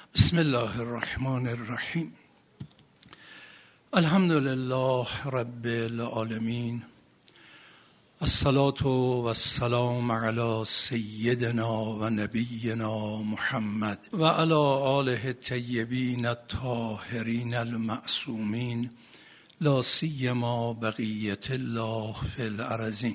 بسم الله الرحمن الرحیم. الحمد لله رب العالمین. الصلاة و السلام علی سیدنا و نبینا محمد و علی آله الطیبین الطاهرین المعصومین، لا سیما بقیة الله فی الارضین.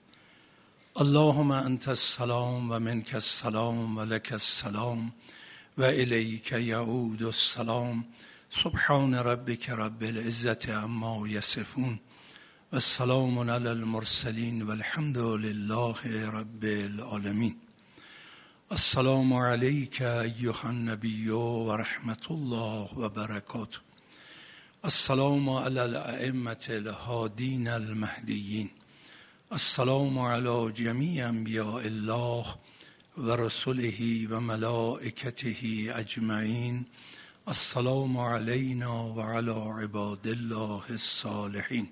اللهم انت السلام و منک السلام و لک السلام و الیک یعود السلام. سبحان ربک رب العزة عما یصفون و السلام علی المرسلین و الحمد لله رب العالمین. السلام علیک ایها النبی و رحمت الله و برکاته. السلام علی الائمة الهادین المهدیین. السلام علی جمیع انبیاء الله و رسله و ملائکته اجمعین. السلام علینا و علی عباد الله الصالحین.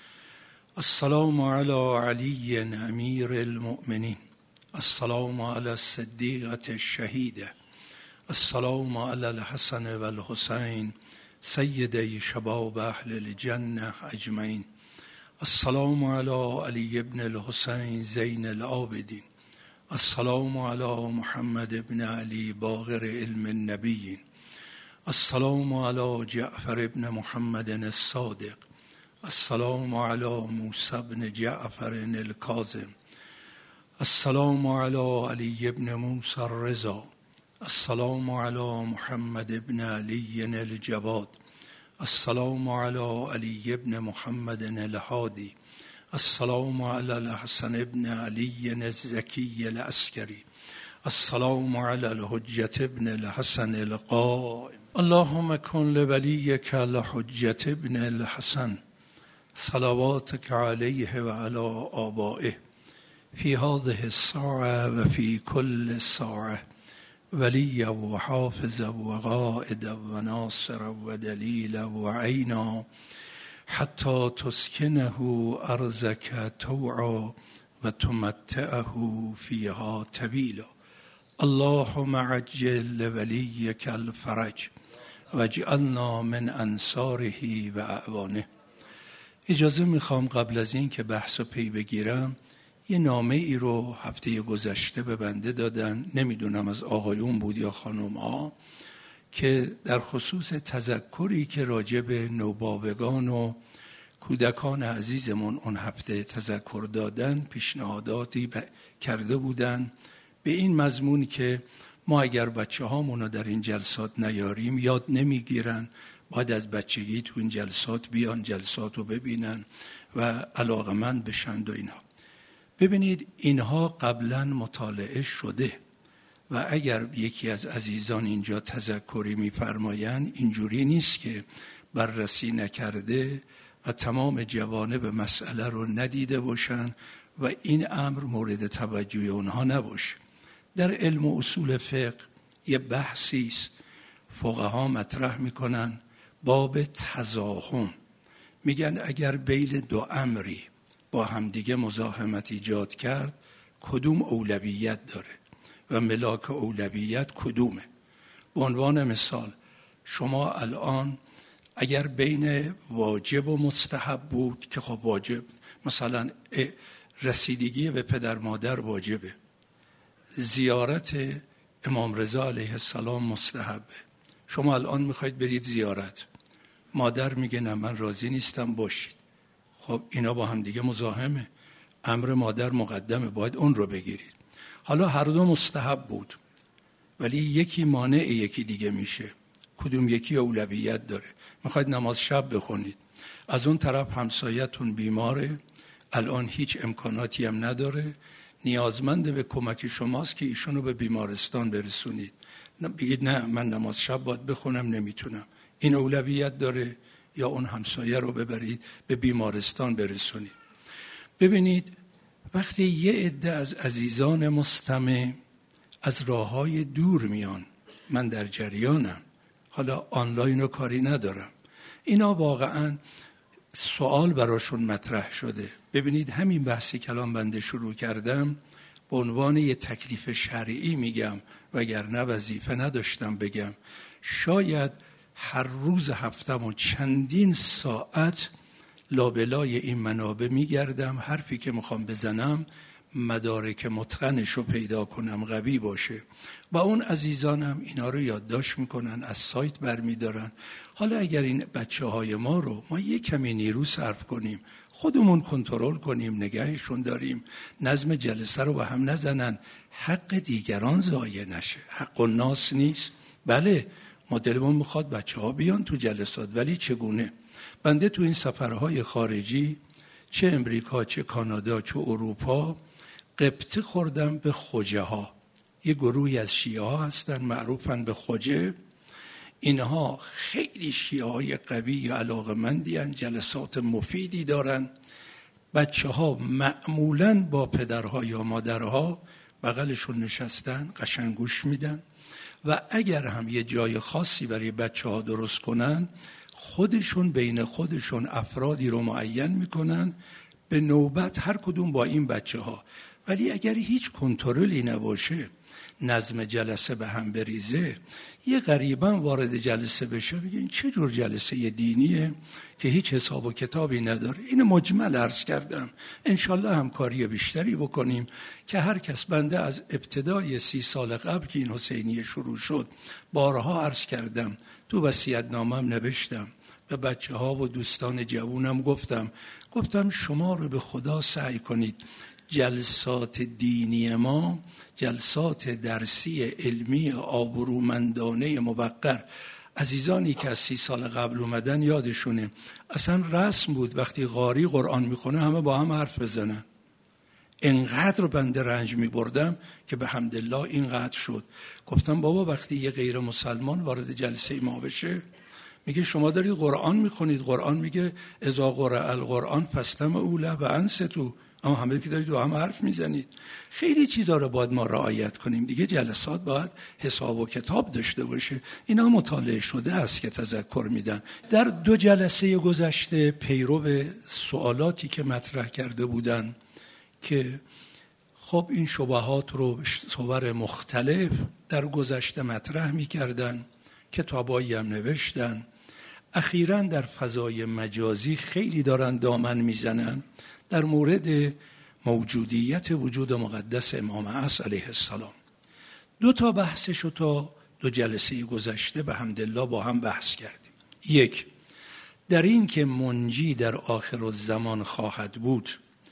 السلام علی علی امیر المؤمنین. السلام علی الصدیقة الشهیدة. السلام علی الحسن و الحسین سیدی شباب اهل الجنة اجمعین. السلام علی علی ابن الحسین زین العابدین. السلام علی محمد بن علی باقر علم النبیین. السلام علی جعفر بن محمد الصادق. السلام علی موسی بن جعفر الکاظم. السلام علی علی بن موسی الرضا. السلام علی محمد بن علی الجواد. السلام علی علی بن محمد الهادی. السلام علی الحسن بن علی الزکی العسکری. السلام علی الحجة بن الحسن القائم. اللهم کن لولیک الحجة بن الحسن صلواتک علیه و علی آبائه فی هذه الساعة و فی کل ساعة ولی و حافظ و قائد و ناصر و دلیل و عینا حتی تسکنه ارضک طوعا و تمتعه فیها طویلا. اللهم عجل لولیک الفرج واجعلنا من انصاره و اعوانه. اجازه میخوام قبل از این که بحث رو پی بگیرم یه نامه ای رو هفته گذشته به بنده دادن، نمیدونم از آقایون بود یا خانم ها، که در خصوص تذکری که راجع به نوباوگان و کودکان عزیزمون اون هفته تذکر دادن پیشنهاداتی کرده بودن به این مضمون که ما اگر بچه هامونو در این جلسات نیاریم یاد نمیگیرن، باید از بچگی تو این جلسات بیان، جلسات رو ببینن و علاقمند بشند و اینها. ببینید اینها قبلا مطالعه شده و اگر یکی از عزیزان اینجا تذکری میفرمایند اینجوری نیست که بررسی نکرده و تمام جوانب مسئله رو ندیده باشن و این امر مورد توجه اونها نباشه. در علم و اصول فقه یه بحثی است فقها مطرح میکنن، باب تزاحم. میگن اگر بین دو امری با همدیگه مزاحمت ایجاد کرد کدوم اولویت داره و ملاک اولویت کدومه. به عنوان مثال شما الان اگر بین واجب و مستحب بود که خب واجب، مثلا رسیدگی به پدر مادر واجبه، زیارت امام رضا علیه السلام مستحبه، شما الان میخواید برید زیارت، مادر میگه نه من راضی نیستم باشید، خب اینا با هم دیگه مزاحمه، امر مادر مقدمه، باید اون رو بگیرید. حالا هر دو مستحب بود ولی یکی مانع یکی دیگه میشه، کدوم یکی اولویت داره؟ میخواید نماز شب بخونید، از اون طرف همسایتون بیماره، الان هیچ امکاناتی هم نداره، نیازمند به کمک شماست که ایشونو به بیمارستان برسونید، بگید نه من نماز شب باید بخونم نمیتونم، این اولویت داره یا اون همسایه رو ببرید به بیمارستان برسونید؟ ببینید وقتی یه عده از عزیزان مستمع از راههای دور میان، من در جریانم، حالا آنلاین رو کاری ندارم، اینا واقعا سوال براشون مطرح شده. ببینید همین بحثی که الان بنده شروع کردم به عنوان یه تکلیف شرعی میگم، وگرنه وظیفه نداشتم بگم. شاید هر روز هفتم و چندین ساعت لابلای این منابع میگردم، حرفی که میخوام بزنم مدارک متقنش رو پیدا کنم، قوی باشه. و اون عزیزانم اینا رو یادداشت میکنن، از سایت برمیدارن. حالا اگر این بچه های ما یه کمی نیرو صرف کنیم، خودمون کنترل کنیم، نگهشون داریم، نظم جلسه رو به هم نزنن، حق دیگران ضایع نشه. حق الناس نیست. بله ما دلمون میخواد بچه ها بیان تو جلسات، ولی چگونه؟ بنده تو این سفرهای خارجی، چه امریکا چه کانادا چه اروپا، قبطه خوردم به خوجه ها. یه گروهی از شیعه ها هستن معروفن به خوجه. اینها خیلی شیعه های قوی و علاقمندی هستن، جلسات مفیدی دارن. بچه ها معمولاً با پدرها یا مادرها بغلشون نشستن، قشنگ گوش میدن. و اگر هم یه جای خاصی برای بچه ها درست کنن، خودشون بین خودشون افرادی رو معین میکنن به نوبت، هر کدوم با این بچه ها. ولی اگر هیچ کنترلی نباشه، نظم جلسه به هم بریزه، یه غریبا وارد جلسه بشه، بگه این چه جور جلسه دینیه که هیچ حساب و کتابی نداره. این مجمل عرض کردم، انشالله همکاری بیشتری بکنیم که هر کس، بنده از ابتدای 30 سال قبل که این حسینیه شروع شد بارها عرض کردم، تو وصیت‌نامه‌ام نوشتم، به بچه ها و دوستان جوونم گفتم شما رو به خدا سعی کنید جلسات دینی ما، جلسات درسی علمی آبرومندانه موقر، عزیزانی که از 30 سال قبل اومدن یادشونه اصلا رسم بود وقتی قاری قرآن میخونه همه با هم حرف بزنن. انقدر بنده رنج میبردم که به حمدالله اینقدر شد. گفتم بابا وقتی یه غیر مسلمان وارد جلسه ما بشه، میگه شما دارید قرآن میخونید، قرآن میگه اذا قرأ القرآن فاستمعوا له و انصتوا، اما همه که دارید با هم حرف میزنید. خیلی چیزا رو باید ما رعایت کنیم دیگه. جلسات باید حساب و کتاب داشته باشه. اینا مطالعه شده است که تذکر میدن. در 2 جلسه گذشته پیرو سوالاتی که مطرح کرده بودن که خب این شبهات رو به صور مختلف در گذشته مطرح میکردن، کتابایی هم نوشتن. اخیراً در فضای مجازی خیلی دارن دامن میزنن در مورد موجودیت وجود مقدس امام عصر علیه السلام. 2 تا بحثشو تا 2 جلسه گذشته به حمدالله با هم بحث کردیم. 1 در این که منجی در آخر الزمان خواهد بود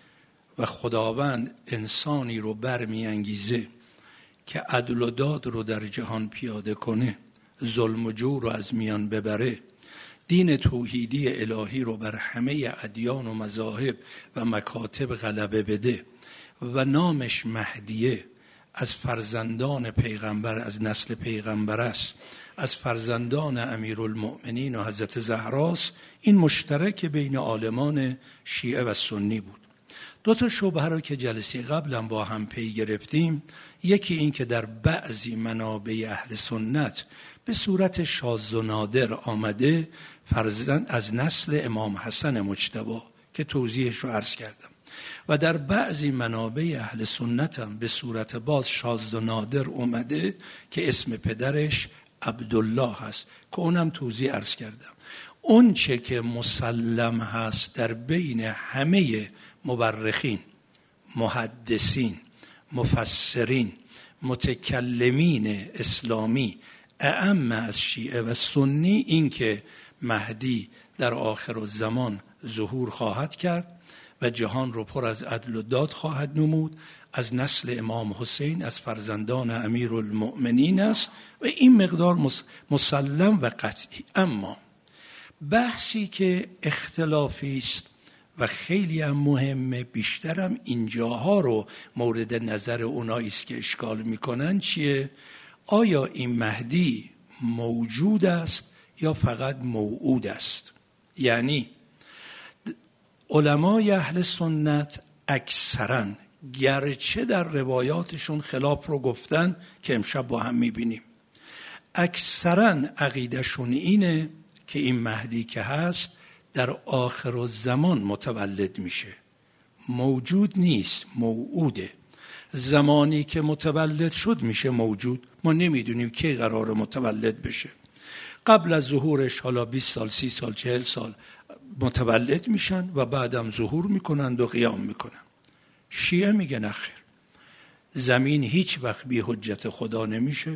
و خداوند انسانی رو برمیانگیزه که عدل و داد رو در جهان پیاده کنه، ظلم و جور رو از میان ببره، دین توحیدی الهی رو بر همه ادیان و مذاهب و مکاتب غلبه بده و نامش مهدیه، از فرزندان پیغمبر، از نسل پیغمبر است، از فرزندان امیرالمؤمنین و حضرت زهراست. این مشترک بین عالمان شیعه و سنی بود. 2 تا شبهه رو که جلسه قبلا با هم پی گرفتیم، یکی این که در بعضی منابع اهل سنت به صورت شاذ و نادر آمده فرزند از نسل امام حسن مجتبی که توضیحش رو عرض کردم، و در بعضی منابع اهل سنت هم به صورت باز شاذ و نادر اومده که اسم پدرش عبدالله هست که اونم توضیح عرض کردم. اون چه که مسلم هست در بین همه مورخین، محدثین، مفسرین، متکلمین اسلامی اعم از شیعه و سنی، این که مهدی در آخر الزمان ظهور خواهد کرد و جهان رو پر از عدل و داد خواهد نمود، از نسل امام حسین، از فرزندان امیرالمؤمنین است و این مقدار مسلم و قطعی. اما بحثی که اختلافی است و خیلی هم مهمه، بیشترم اینجاها رو مورد نظر اونایی است که اشکال میکنن، چیه؟ آیا این مهدی موجود است یا فقط موعود است؟ یعنی علمای اهل سنت اکثرا، گرچه در روایاتشون خلاف رو گفتن که امشب با هم میبینیم، اکثرا عقیدشون اینه که این مهدی که هست در آخر الزمان متولد میشه، موجود نیست، موعوده. زمانی که متولد شد میشه موجود. ما نمیدونیم کی قرار متولد بشه. قبل از ظهورش حالا 20 سال 30 سال 40 سال متولد میشن و بعدم ظهور میکنند و قیام میکنن. شیعه میگه نخیر، زمین هیچ وقت بی حجت خدا نمیشه.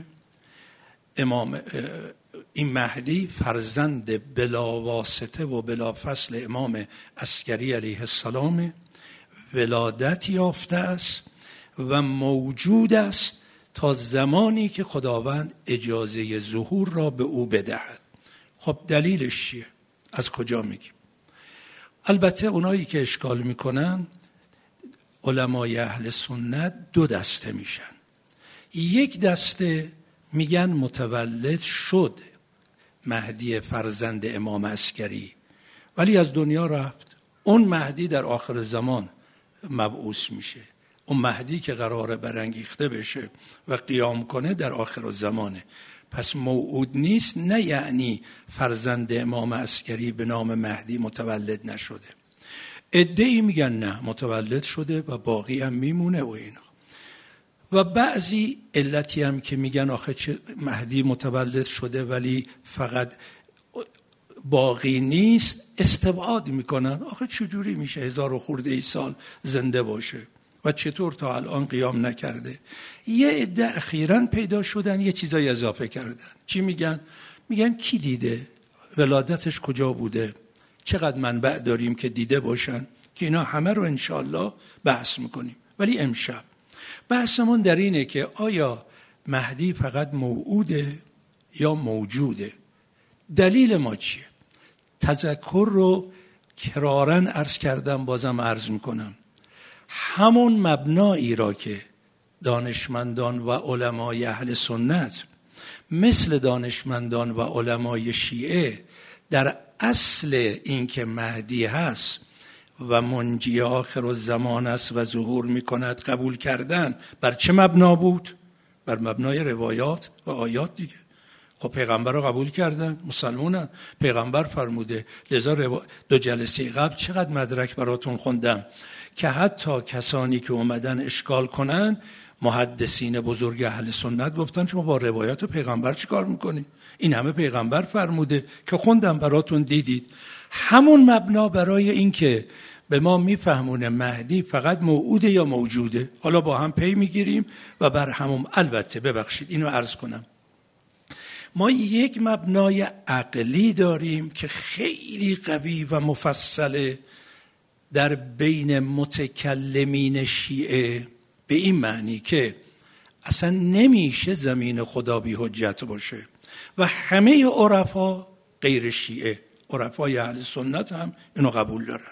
این مهدی فرزند بلا واسطه و بلا فصل امام عسکری علیه السلام، ولادت یافته است و موجود است تا زمانی که خداوند اجازه ظهور را به او بدهد. خب دلیلش چیه؟ از کجا میگیم؟ البته اونایی که اشکال میکنن، علمای اهل سنت دو دسته میشن. یک دسته میگن متولد شد مهدی فرزند امام عسکری ولی از دنیا رفت. اون مهدی در آخر زمان مبعوث میشه. اون مهدی که قراره برانگیخته بشه و قیام کنه در آخر زمانه. پس موعود نیست، نه یعنی فرزند امام عسکری به نام مهدی متولد نشده. عده‌ای میگن نه متولد شده و باقی هم میمونه و اینا. و بعضی علتی هم که میگن آخه چه مهدی متولد شده ولی فقط باقی نیست، استبعاد میکنن. آخه چجوری میشه 1000 و خورده سال زنده باشه و چطور تا الان قیام نکرده؟ یه عده اخیراً پیدا شدن یه چیزای اضافه کردن. چی میگن؟ میگن کی دیده؟ ولادتش کجا بوده؟ چقدر منبع داریم که دیده باشن؟ که اینا همه رو انشالله بحث میکنیم. ولی امشب بحثمون در اینه که آیا مهدی فقط موعوده یا موجوده؟ دلیل ما چیه؟ تذکر رو کراراً عرض کردم، بازم عرض میکنم. همون مبنایی را که دانشمندان و علمای اهل سنت مثل دانشمندان و علمای شیعه در اصل این که مهدی هست و منجی آخر الزمان است و ظهور میکند قبول کردن، بر چه مبنا بود؟ بر مبنای روایات و آیات دیگه. خب پیغمبر رو قبول کردن، مسلمانن، پیغمبر فرموده. لذا 2 جلسه قبل چقدر مدرک براتون خوندم که حتی کسانی که اومدن اشکال کنن، محدثین بزرگ اهل سنت گفتن شما با روایات پیغمبر چی کار میکنید؟ این همه پیغمبر فرموده که خوندم براتون دیدید. همون مبنا برای این که به ما میفهمونه مهدی فقط موعوده یا موجوده. حالا با هم پی میگیریم و بر همون. البته ببخشید اینو عرض کنم، ما یک مبنای عقلی داریم که خیلی قوی و مفصله در بین متکلمین شیعه، به این معنی که اصلا نمیشه زمین خدا بی حجت باشه و همه عرفا غیر شیعه، عرفای اهل سنت هم اینو قبول دارن.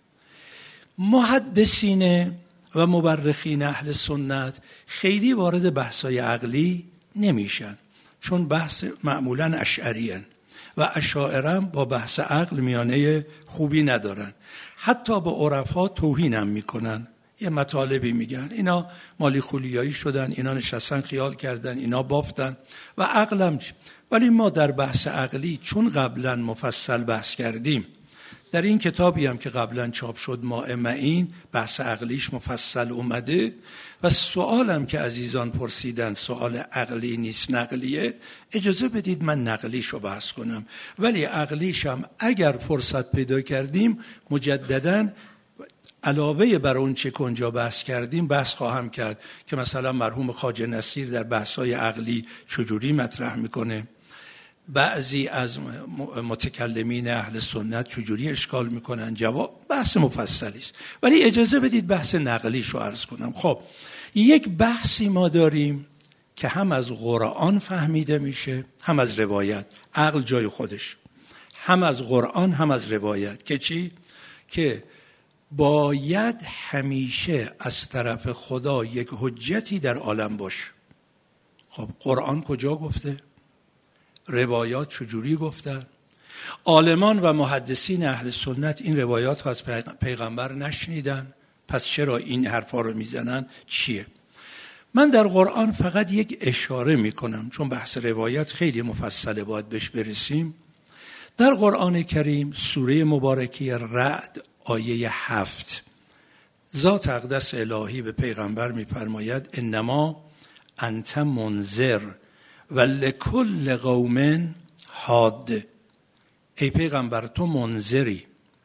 محدثین و مورخین اهل سنت خیلی وارد بحثای عقلی نمیشن، چون بحث معمولاً اشعری هن و اشاعره با بحث عقل میانه خوبی ندارن. حتی به عرفا توهین هم میکنن، یه مطالبی میگن اینا مالی خولیایی شدن، اینا نشستن خیال کردن، اینا بافتن و عقلم. ولی ما در بحث عقلی چون قبلا مفصل بحث کردیم، در این کتابی هم که قبلا چاپ شد ماء معین بحث عقلیش مفصل اومده و سوالم که عزیزان پرسیدن سوال عقلی نیست نقلیه، اجازه بدید من نقلیشو بحث کنم. ولی عقلیشم اگر فرصت پیدا کردیم مجدداً علاوه بر اون چه کنجا بحث کردیم بحث خواهم کرد که مثلا مرحوم خواجه نصیر در بحث‌های عقلی چجوری مطرح میکنه، بعضی از متکلمین اهل سنت چجوری اشکال میکنن، جواب بحث مفصلی است. ولی اجازه بدید بحث نقلیشو عرض کنم. خب یک بحثی ما داریم که هم از قرآن فهمیده میشه هم از روایت، عقل جای خودش، هم از قرآن هم از روایت. که چی؟ که باید همیشه از طرف خدا یک حجتی در عالم باشه. خب قرآن کجا گفته؟ روایات چجوری گفتن؟ عالمان و محدثین اهل سنت این روایات ها از پیغمبر نشنیدن، پس چرا این حرفا رو میزنن؟ چیه؟ من در قرآن فقط یک اشاره میکنم چون بحث روایت خیلی مفصله، باید بهش برسیم. در قرآن کریم سوره مبارکه رعد آیه 7 ذات اقدس الهی به پیغمبر میفرماید انما انت منذر و لکل قوم هاد. ای پیغمبر تو منذری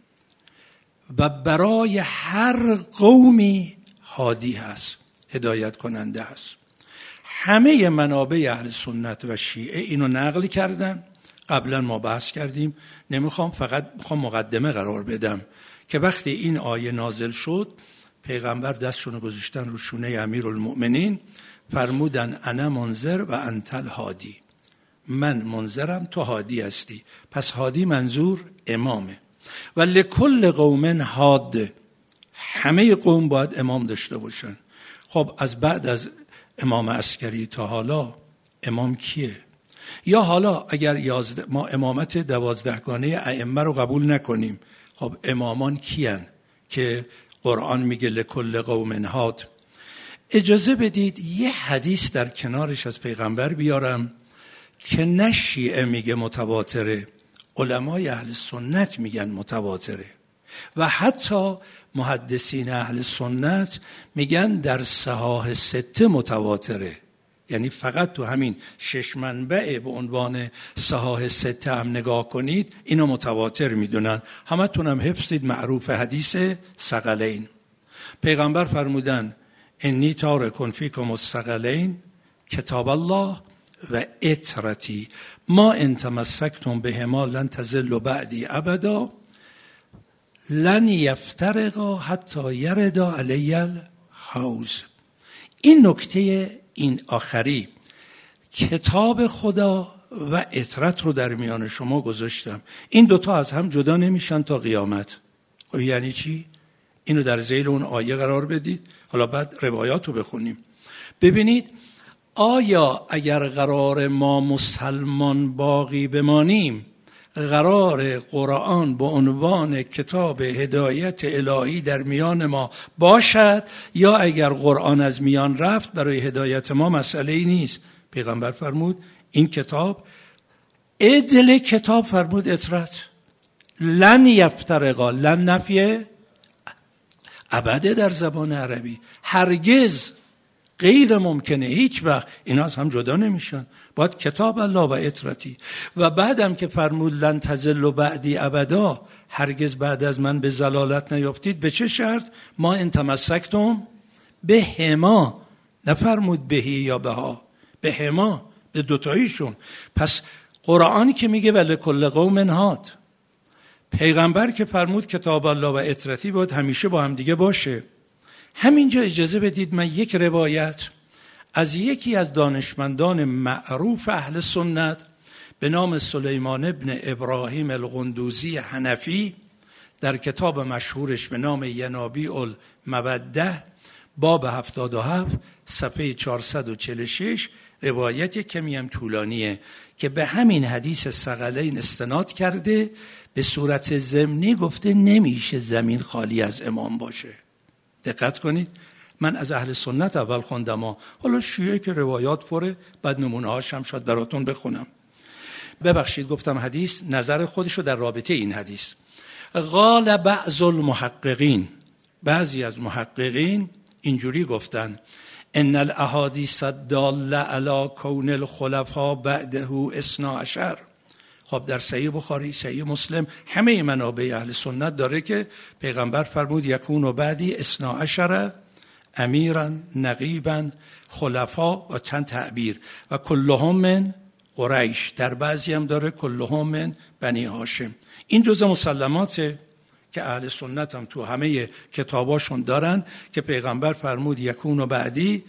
و برای هر قومی هادی هست، هدایت کننده هست. همه منابع اهل سنت و شیعه اینو نقل کردن. قبلا ما بحث کردیم، نمیخوام، فقط میخوام مقدمه قرار بدم که وقتی این آیه نازل شد پیغمبر دستشون گذاشتن رو شونه امیرالمؤمنین، فرمودن انا منذر و انت الهادی، من منذرم تو هادی هستی. پس هادی منظور امامه. و لکل قوم هاد، همه قوم باید امام داشته باشن. خب از بعد از امام عسکری تا حالا امام کیه؟ یا حالا اگر ما امامت 12گانه ائمه رو قبول نکنیم، خب امامان کیان که قرآن میگه لکل قوم هاد؟ اجازه بدید یه حدیث در کنارش از پیغمبر بیارم که نه شیعه میگه متواتره، علمای اهل سنت میگن متواتره و حتی محدثین اهل سنت میگن در صحاح 6 متواتره. یعنی فقط تو همین 6 منبع به عنوان صحاح 6 هم نگاه کنید اینو متواتر میدونن. همتون هم حفظید معروف حدیث ثقلین. پیغمبر فرمودن انی تارک فیکم الثقلین کتاب الله و اطرتی ما ان تمسکتم بهما لن تضلوا بعدی ابدا لن یفترقا حتی یردا علی الحوض. این نکته این آخری، کتاب خدا و اطرت رو در میان شما گذاشتم. این دوتا از هم جدا نمیشن تا قیامت. یعنی چی؟ اینو در ذیل اون آیه قرار بدید. حالا بعد روایات رو بخونیم. ببینید آیا اگر قرار ما مسلمان باقی بمانیم، قرار قرآن به عنوان کتاب هدایت الهی در میان ما باشد، یا اگر قرآن از میان رفت برای هدایت ما مسئله‌ای نیست؟ پیغمبر فرمود این کتاب عدل کتاب، فرمود اطرت لن یفترقا، لن نفیه ابده در زبان عربی، هرگز غیر ممکنه، هیچ وقت اینا از هم جدا نمیشن. باید کتاب الله و اطرتی. و بعدم که فرمود لن تضلوا بعدی ابدا، هرگز بعد از من به ضلالت نیافتید. به چه شرط؟ ما ان تمسکتم بهما، نفرمود بهی یا بها، بهما، به دوتاییشون. پس قرآن که میگه ولکل قوم هاد، پیغمبر که فرمود کتاب الله و اطرتی باید همیشه با هم دیگه باشه. همینجا اجازه بدید من یک روایت از یکی از دانشمندان معروف اهل سنت به نام سلیمان ابن ابراهیم القندوزی حنفی در کتاب مشهورش به نام ینابیع الموده باب 77 صفحه 446 روایت کمی هم طولانیه که به همین حدیث ثقلین استناد کرده، به صورت ضمنی گفته نمیشه زمین خالی از امام باشه. دقت کنید، من از اهل سنت اول خوندم، حالا شیعه که روایات پره، بعد نمونه هاش هم شاید براتون بخونم. ببخشید گفتم حدیث، نظر خودشو در رابطه این حدیث. قال بعض المحققین، بعضی از محققین اینجوری گفتن ان الاحادیث الداله علی کون الخلفاء بعده 12. خب در صحیح بخاری، صحیح مسلم، همه منابع اهل سنت داره که پیغمبر فرمود یکون بعدی 12 امیرا نقیبا خلفا، با چند تعبیر، و کلهم من قریش، در بعضی هم داره کلهم من بنی هاشم. این جزء مسلماته که اهل سنت هم تو همه کتاباشون دارن که پیغمبر فرمود یکون بعدی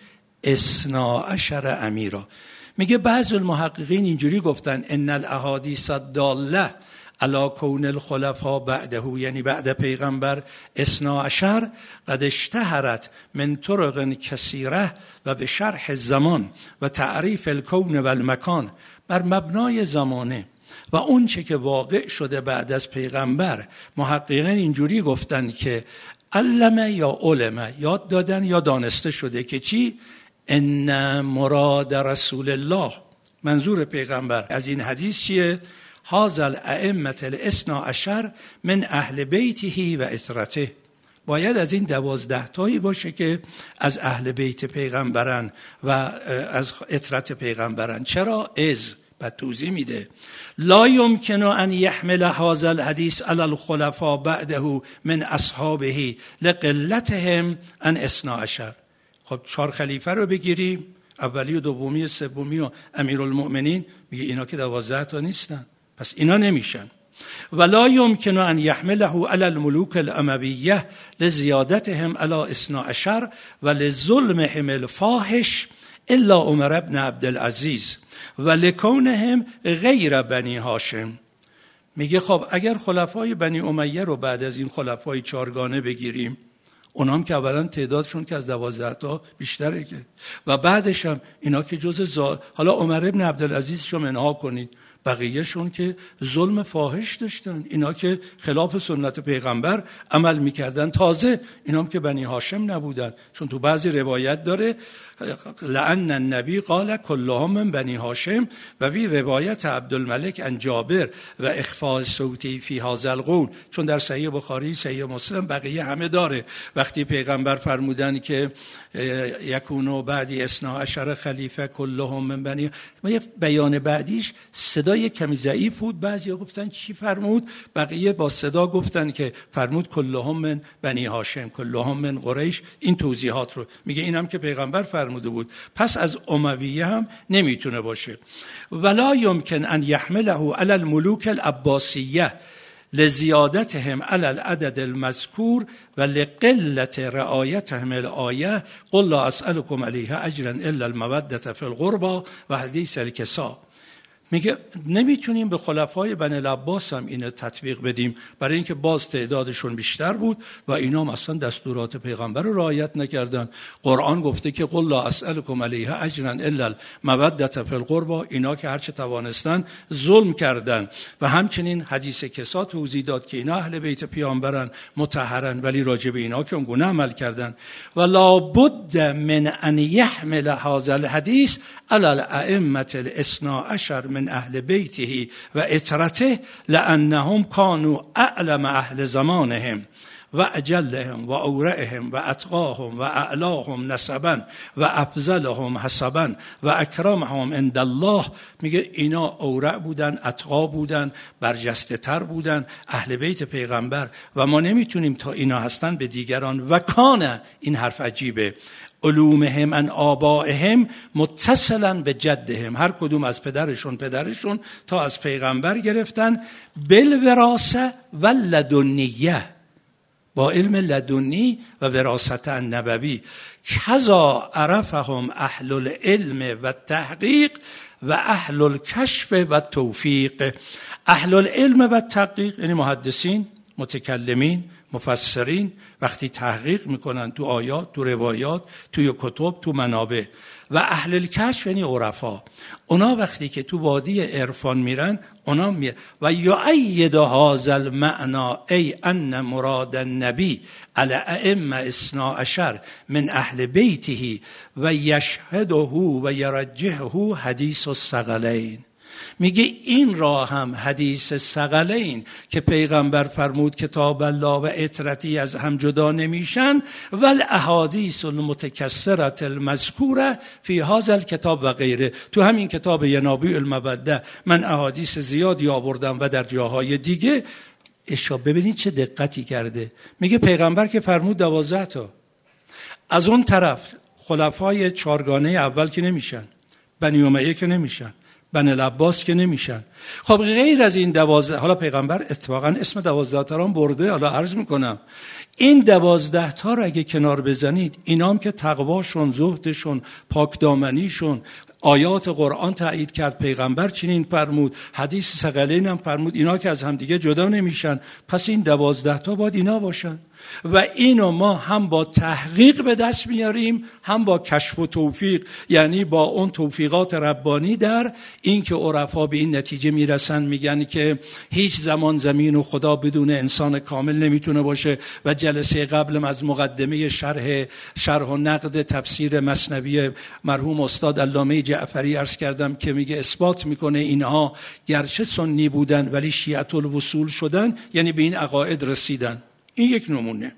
12 امیرا. میگه بعض المحققین اینجوری گفتن ان الاحادیث الداله علی کون الخلفاء بعده، یعنی بعد پیغمبر 12 قد اشتهرت من طرق کثیره و به شرح الزمان و تعریف الکون و المکان، بر مبنای زمانه و اون چه که واقع شده بعد از پیغمبر. محققین اینجوری گفتن که علمه یا علمه، یاد دادن یا دانسته شده که چی؟ ان مراد رسول الله، منظور پیغمبر از این حدیث چیه؟ هذا الائمه 12 من اهل بیته و اطرته، باید از این 12 تایی باشه که از اهل بیت پیغمبرن و از عترت پیغمبرن. چرا؟ بعد توضیح میده لا يمكن ان يحمل هذا الحديث على الخلفاء بعده من اصحابه لقلتهم عن 12. خب 4 خلیفه رو بگیریم، اولی و دومی و سومی و امیرالمؤمنین، میگه اینا که 12 تا نیستن، پس اینا نمیشن. ولا يمكن ان يحمله على الملوك الامويه لزيادتهم على 12 ولظلمهم الفاحش الا عمر بن عبدالعزیز ولکونهم غیر بنی هاشم. میگه خب اگر خلفای بنی امیه رو بعد از این خلفای 4گانه بگیریم، اونام که اولا تعدادشون که از 12 تا بیشتره که، و بعدش هم اینا که حالا عمر ابن عبدالعزیز شو منها کنید، بقیهشون که ظلم فاحش داشتن، اینا که خلاف سنت پیغمبر عمل میکردن. تازه اینام که بنی هاشم نبودن، چون تو بعضی روایت داره لعن النبی قال كلهم من بنی هاشم، و وی روایت عبدالملک عن جابر و اخفاء صوتی فی هذا القول، چون در صحیح بخاری، صحیح مسلم، بقیه همه داره. وقتی پیغمبر فرمودن که یکونو بعدی 12 خلیفه کلهم من بنی، بیان بعدیش صدای کمی ضعیف بود، بعضیا گفتن چی فرمود، بقیه با صدا گفتن که فرمود کلهم من بنی هاشم، کلهم من قریش. این توضیحات رو میگه، اینم که پیغمبر فرموده بود، پس از امویه هم نمیتونه باشه. ولا يمكن ان يحمله على الملوك العباسیه لزیادتهم على العدد المذکور و لقلت رعایتهم الآیه قل لا اسألكم علیه اجرا الا المودة فی القربى و حدیث الکساء. میگه نمیتونیم به خلفای بنی العباس هم اینو تطبیق بدیم، برای اینکه باز تعدادشون بیشتر بود و اینا هم اصلا دستورات پیغمبر رو رعایت نکردن. قرآن گفته که قل لا اسألكم علیه اجرا الا المودة فی القربى، اینا که هرچه توانستن ظلم کردن. و همچنین حدیث کسا توضیح داد که اینا اهل بیت پیامبرن، مطهرن، ولی راجع به اینا که اونگونه عمل کردن. و لا بد من ان يحمل هذا الحديث على الائمه ال12 من اهل بیته و عترته لانهم كانوا اعلم اهل زمانهم و اجلهم و اورعهم و اتقاهم و اعلاهم نسبا و افضلهم حسبا و اکرمهم عند الله. میگه اینا اورع بودن، اتقا بودن، برجسته تر بودن، اهل بیت پیغمبر، و ما نمیتونیم تا اینا هستن به دیگران. و کانه، این حرف عجیبه، علومهم ان آبائهم متصلا به جدهم، هر کدوم از پدرشون تا از پیغمبر گرفتن، بالوراثه و لدنیه، با علم لدنی و وراثت النبوی. کذا عرفهم اهل العلم و تحقیق و اهل الکشف و توفیق. اهل العلم و تحقیق یعنی محدثین، متکلمین، مفسرین، وقتی تحقیق میکنن تو آیات، تو روایات، توی کتب، تو منابع. و اهل الکشف یعنی عرفا، اونا وقتی که تو وادی عرفان میرن، اونا و یؤید هذا المعنى ای ان مراد النبی علی ائمه 12 من اهل بیته و یشهده و یرجحه حدیث الثقلین. میگه این را هم حدیث ثقلین که پیغمبر فرمود کتاب الله و عترتی از هم جدا نمیشن، ول احادیث المتکثره المذکوره فی هذا الکتاب و غیره. تو همین کتاب ینابیع المودة من احادیث زیادی آوردم و در جاهای دیگه. ببینید چه دقتی کرده. میگه پیغمبر که فرمود 12 تا، از اون طرف خلفای 4گانه اول که نمیشن، بنی امیه که نمیشن، بنی العباس که نمیشن. خب غیر از این 12، حالا پیغمبر اتفاقا اسم 12 تا رو برده، حالا عرض میکنم این 12 تا رو اگه کنار بزنید، اینام که تقواشون، زهدشون، پاکدامنیشون، آیات قرآن تایید کرد، پیغمبر چنین فرمود، حدیث ثقلین هم فرمود، اینا که از هم دیگه جدا نمیشن، پس این 12 تا باید اینا باشن. و اینو ما هم با تحقیق به دست میاریم، هم با کشف و توفیق، یعنی با اون توفیقات ربانی در این که عرفا به این نتیجه میرسن، میگن که هیچ زمان زمین و خدا بدون انسان کامل نمیتونه باشه. و جلسه قبلم از مقدمه شرح و نقد تفسیر مثنوی مرحوم استاد علامه جعفری عرض کردم که میگه اثبات میکنه اینها گرچه سنی بودن ولی شیعة الوصول شدن، یعنی به این عقاید رسیدن. این یک نمونه.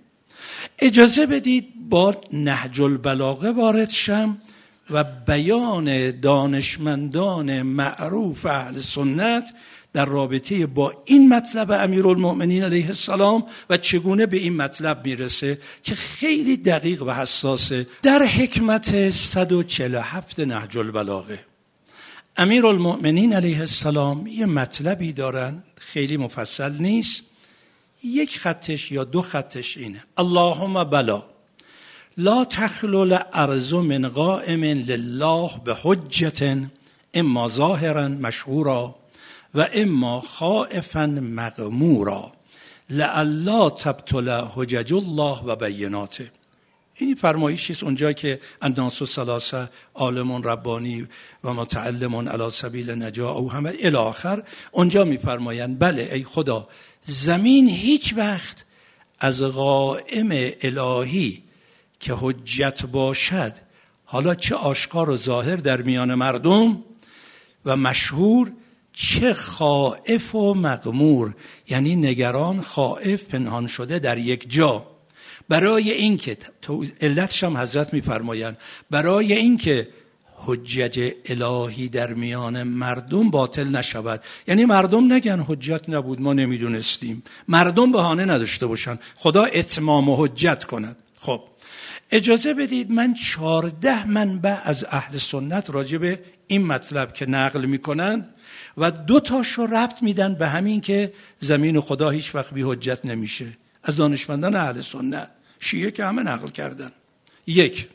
اجازه بدید با نهج البلاغه وارد شم و بیان دانشمندان معروف اهل سنت در رابطه با این مطلب امیرالمؤمنین علیه السلام و چگونه به این مطلب میرسه که خیلی دقیق و حساسه. در حکمت 147 نهج البلاغه امیرالمؤمنین علیه السلام یه مطلبی دارن، خیلی مفصل نیست، یک خطش یا دو خطش اینه: اللهم بلا لا تخلو الارض من قائم لله بحجة اما ظاهرا مشهورا و اما خائفا مغمورا لئلا تبطل حجج الله و بیناته. این فرمایشی است اونجا که الناس ثلاثه عالم ربانی و متعلم علی سبیل نجاح او همه الی آخر، اونجا میفرمایند بله ای خدا، زمین هیچ وقت از قائم الهی که حجت باشد، حالا چه آشکار و ظاهر در میان مردم و مشهور، چه خائف و مغمور، یعنی نگران، خائف، پنهان شده در یک جا، برای اینکه علتش هم حضرت میفرمایند برای اینکه حجت الهی در میان مردم باطل نشود. یعنی مردم نگن حجت نبود ما نمیدونستیم، مردم بهانه نداشته باشن، خدا اتمام و حجت کند. خب اجازه بدید من 14 منبع از اهل سنت راجع به این مطلب که نقل میکنن و 2 تاشو ربط میدن به همین که زمین خدا هیچ وقت بی حجت نمیشه، از دانشمندان اهل سنت. شیعه که همه نقل کردن. 1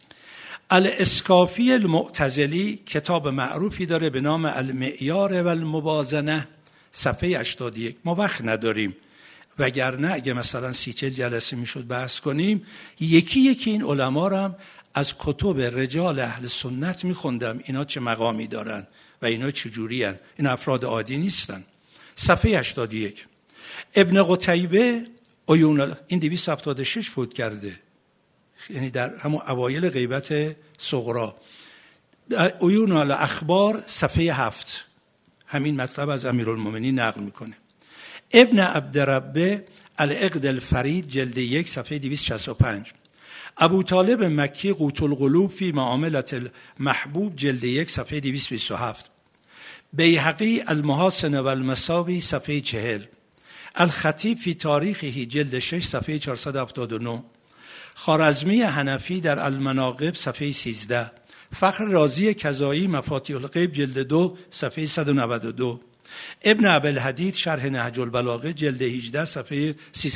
الاسکافی المعتزلی کتاب معروفی داره به نام المعیار و الموازنه، صفحه 81. ما وقت نداریم، وگرنه اگه مثلا 30-40 جلسه میشد بحث کنیم. یکی این علما رو هم از کتب رجال اهل سنت میخوندم، اینا چه مقامی دارن و اینا چه جوری هن. این افراد عادی نیستن. صفحه 81. ابن قتیبه این 276 فوت کرده، یعنی در همون اوایل غیبت صغرا. عیون الاخبار صفحه 7 همین مطلب از امیرالمومنین نقل میکنه. ابن عبدربه العقد الفرید جلد 1 صفحه 265. ابو طالب مکی قوت القلوب فی معاملة المحبوب جلد 1 صفحه 227. بیهقی المحاسن و المساوی صفحه 40. الخطیب فی تاریخه جلد 6 صفحه 479. خوارزمی حنفی در المناقب صفحه 13. فخر رازی کزایی مفاتیح الغیب جلد 2 صفحه 192. ابن ابوالحدید شرح نهج البلاغه جلد 18 صفحه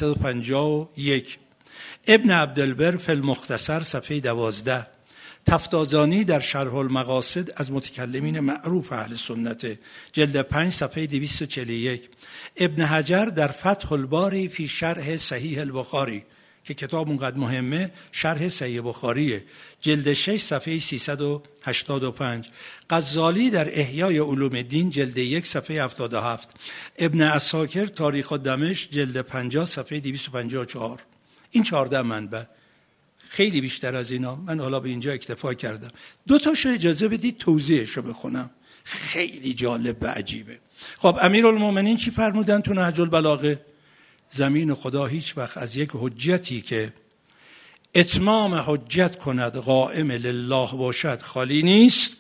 351. ابن عبدالبر فی المختصر صفحه 12. تفتازانی در شرح المقاصد از متکلمین معروف اهل سنت جلد 5 صفحه 241. ابن حجر در فتح الباری فی شرح صحیح البخاری که کتاب اونقدر مهمه، شرح صحیح بخاریه، جلد 6 صفحه 385. غزالی در احیای علوم الدین جلد 1 صفحه 77. ابن عساکر تاریخ دمشق جلد 50 صفحه 254. این 14 منبع، خیلی بیشتر از اینا، من حالا به اینجا اکتفا کردم. 2 تاشو اجازه بدید توضیحشو بخونم، خیلی جالب و عجیبه. خب امیرالمومنین چی فرمودن تو نهج البلاغه؟ زمین خدا هیچ وقت از یک حجتی که اتمام حجت کند قائم لله باشد خالی نیست،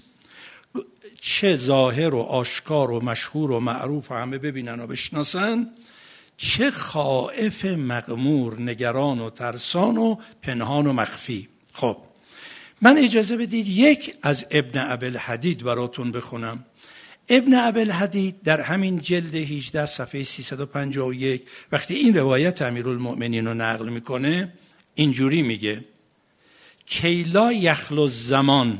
چه ظاهر و آشکار و مشهور و معروف و همه ببینن و بشناسن، چه خائف مغمور، نگران و ترسان و پنهان و مخفی. خب من اجازه بدید 1 از ابن ابوالحدید براتون بخونم. ابن ابوالحدید در همین جلد 18 صفحه 351 وقتی این روایت امیرالمؤمنین رو نقل میکنه اینجوری میگه: کیلا یخلو الزمان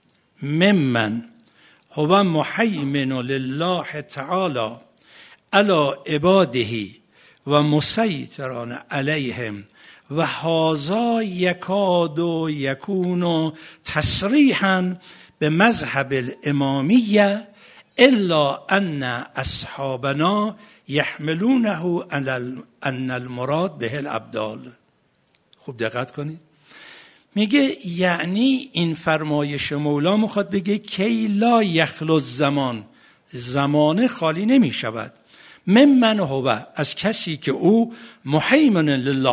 ممن هو محیمن لله تعالی علی عباده و مسیطران علیهم و هذا یکاد یکون تصریحا به مذهب الامامیه الا ان اصحابنا یحملونه ان المراد به الابدال. خوب دقت کنید، میگه یعنی این فرمایش مولا میخواد بگه کی لا یخلو الزمان، زمانه خالی نمی شود، ممن هو، از کسی که او محیمن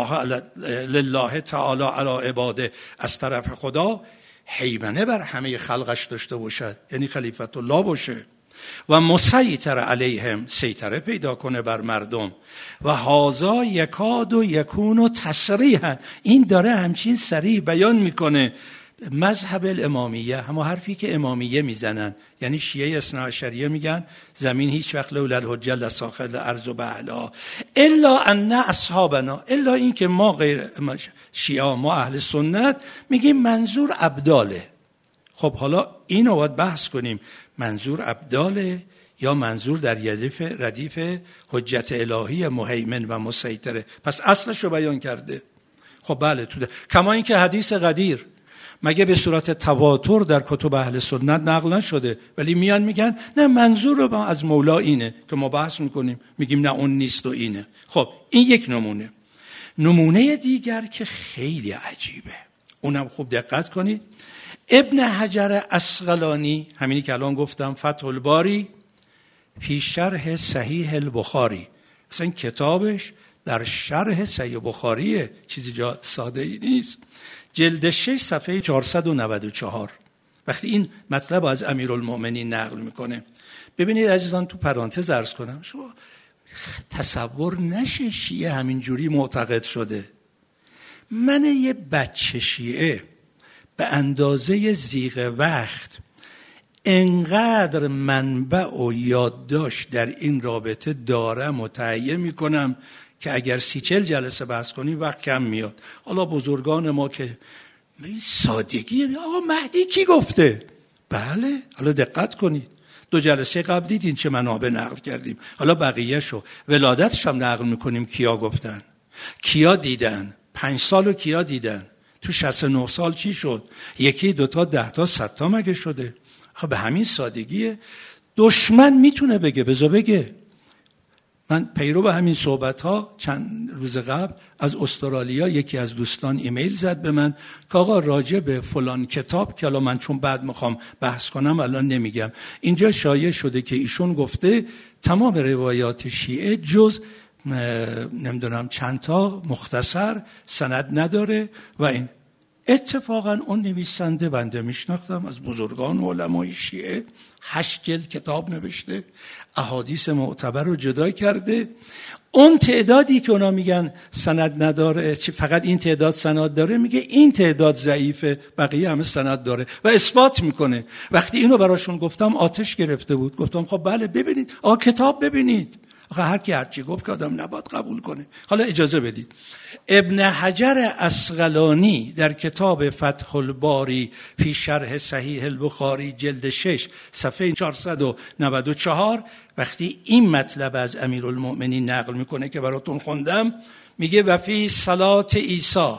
لله تعالی علی عباده، از طرف خدا هیمنه بر همه خلقش داشته باشد، یعنی خلیفت الله باشه، و مسیطر علیهم، سیطره پیدا کنه بر مردم. و هازا یکاد و یکون و تصریحا، این داره همچین صریح بیان میکنه مذهب الامامیه، همه حرفی که امامیه میزنن، یعنی شیعه اثناعشریه میگن زمین هیچ وقت لولا الحجه لساخت الارض بعلا الا ان اصحابنا، الا این که ما غیر شیعه، ما اهل سنت میگیم منظور ابداله. خب حالا اینو باید بحث کنیم، منظور ابداله یا منظور در ردیف حجت الهی مهیمن و مسیطره؟ پس اصلش رو بیان کرده. خب بله، کما این که حدیث قدیر مگه به صورت تواتر در کتب اهل سنت نقل نشده، ولی میان میگن نه منظور رو از مولا اینه، که ما بحث میکنیم میگیم نه اون نیست و اینه. خب این یک نمونه. نمونه دیگر که خیلی عجیبه، اونم خوب دقت کنید. ابن حجر عسقلانی، همینی که الان گفتم، فتح الباری فی شرح صحیح البخاری، اصلا کتابش در شرح صحیح بخاریه، چیزی جا ساده ای نیست. جلد 6 صفحه 494 وقتی این مطلب از امیرالمؤمنین نقل میکنه. ببینید عزیزان، تو پرانتز عرض کنم، شما تصور نشه شیعه همینجوری معتقد شده. من یه بچه شیعه به اندازه زیغ وقت انقدر منبع و یادداشت در این رابطه دارم و تهیه میکنم که اگر 30-40 جلسه بحث کنیم وقت کم میاد. حالا بزرگان ما که سادگی، آقا مهدی کی گفته؟ بله، حالا دقت کنید، 2 جلسه قبل دیدین چه منابع نقل کردیم، حالا بقیه‌شو ولادتش هم نقل میکنیم، کیا گفتن، کیا دیدن، 5 سالو کیا دیدن، تو 69 سال چی شد، 1 2 تا 10 تا 100 تا مگه شده؟ خب به همین سادگیه. دشمن میتونه بگه، بذار بگه. من پیرو به همین صحبت ها چند روز قبل از استرالیا یکی از دوستان ایمیل زد به من که آقا راجع به فلان کتاب، که الان من چون بعد میخوام بحث کنم الان نمیگم، اینجا شایع شده که ایشون گفته تمام روایات شیعه جز نمیدونم چند تا مختصر سند نداره. و این اتفاقا اون نویسنده بنده میشناختم، از بزرگان علمای شیعه، 8 جلد کتاب نوشته، احادیث معتبر رو جدا کرده. اون تعدادی که اونا میگن سند نداره، فقط این تعداد سند داره، میگه این تعداد ضعیفه، بقیه همه سند داره و اثبات میکنه. وقتی اینو براشون گفتم آتش گرفته بود. گفتم خب بله ببینید، کتاب ببینید. آخه هر کی هرچی گفت که آدم نباید قبول کنه. حالا اجازه بدید. ابن حجر عسقلانی در کتاب فتح الباری فی شرح صحیح البخاری جلد 6 صفحه 494 وقتی این مطلب از امیرالمؤمنین نقل میکنه که براتون خوندم، میگه و فی صلات عیسی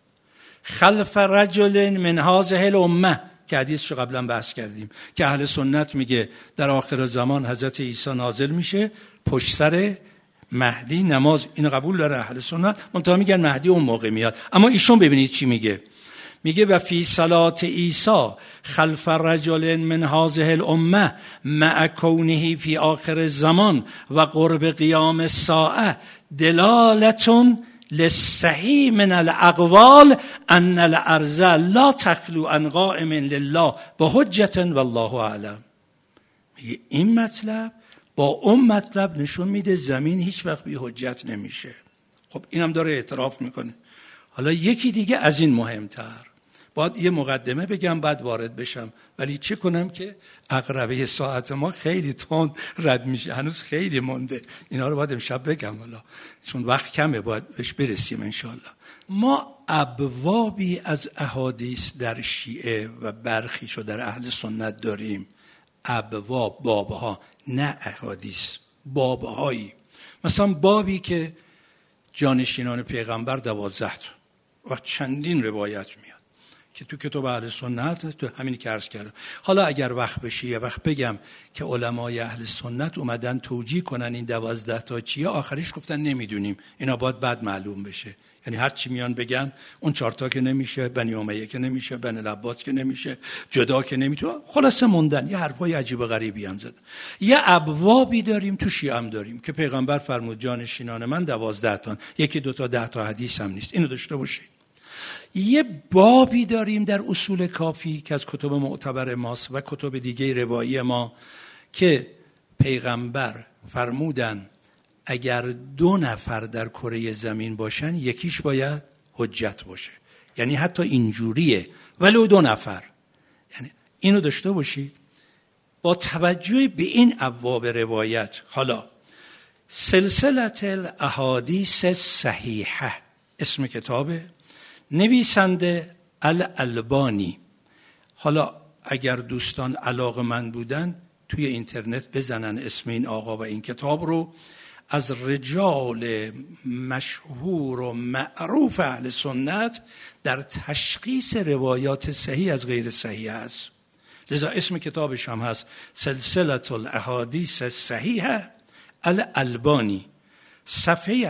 خلف رجل من هذه الامه، که حدیثشو قبلا بحث کردیم که اهل سنت میگه در آخر زمان حضرت عیسی نازل میشه پشت سر مهدی نماز. اینو قبول داره اهل سنت، منتها میگن مهدی اون موقع میاد. اما ایشون ببینید چی میگه. میگه و فی صلات عیسی خلف رجل من هذه الامه مع کونه فی آخر الزمان و قرب قیام الساعه دلالة للصحیح من الاقوال ان الارض لا تخلو عن قائم لله بحجة والله اعلم. میگه این مطلب با اون مطلب نشون میده زمین هیچ وقت بی حجت نمیشه. خب اینم داره اعتراف میکنه. حالا یکی دیگه از این مهمتر، باید یه مقدمه بگم بعد وارد بشم، ولی چه کنم که عقربه ساعت ما خیلی تند رد میشه، هنوز خیلی مونده. اینا رو باید امشب بگم حالا چون وقت کمه، باید بهش برسیم انشالله. ما ابوابی از احادیث در شیعه و برخیشو در اهل سنت داریم. ابواب، بابها، نه احادیث، بابهایی. مثلا بابی که جانشینان پیغمبر 12 تا و چندین روایت میاد، که تو کتاب اهل سنت تو همینی که عرض کردم. حالا اگر وقت بشه یه وقت بگم که علمای اهل سنت اومدن توجیه کنن این 12 تا چیه، آخریش گفتن نمیدونیم، اینا باید بعد معلوم بشه. یعنی هر چی میان بگن اون 4 تا که نمیشه، بنی امیه که نمیشه، بنی العباس که نمیشه، جدا که نمیتونه، خلاصه موندن. یه حرفای عجیب و غریبی هم زدن. یه ابوابی داریم تو شیعه هم داریم که پیغمبر فرمود جانشینان من 12 تا، یکی 2 تا 10 تا حدیث هم نیست، اینو داشته باشید. یه بابی داریم در اصول کافی که از کتب معتبر ماست و کتب دیگه روایی ما که پیغمبر فرمودن اگر 2 نفر در کره زمین باشن یکیش باید حجت باشه. یعنی حتی اینجوریه ولو 2 نفر. یعنی اینو داشته باشید. با توجه به این ابواب روایت، حالا سلسله الاحادیث صحیحه اسم کتابه، نویسنده الالبانی. حالا اگر دوستان علاقه‌مند بودن توی اینترنت بزنن اسم این آقا و این کتاب رو، از رجال مشهور و معروف اهل سنت در تشخیص روایات صحیح از غیر صحیح است. لذا اسم کتابش هم هست سلسله الاحادیث صحیحه الالبانی، صفحه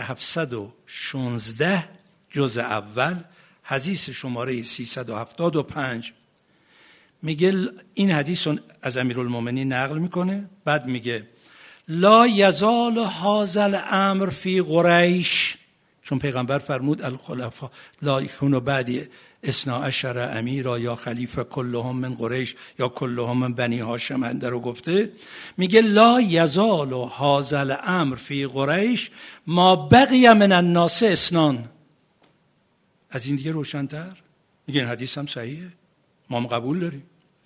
716 جزء اول حدیث شماره 375. میگه این حدیث از امیرالمومنین نقل میکنه، بعد میگه لا یزال هذا الامر فی قریش، چون پیغمبر فرمود الخلفاء لا یکونوا بعدی 12 امیرا یا خلیفه کلهم من قریش یا کلهم من بنی هاشم. انده رو گفته، میگه لا یزال هذا الامر فی قریش ما بقی من الناس 2. از این دیگه روشن‌تر؟ میگه این حدیث هم صحیحه، ما هم قبول داریم.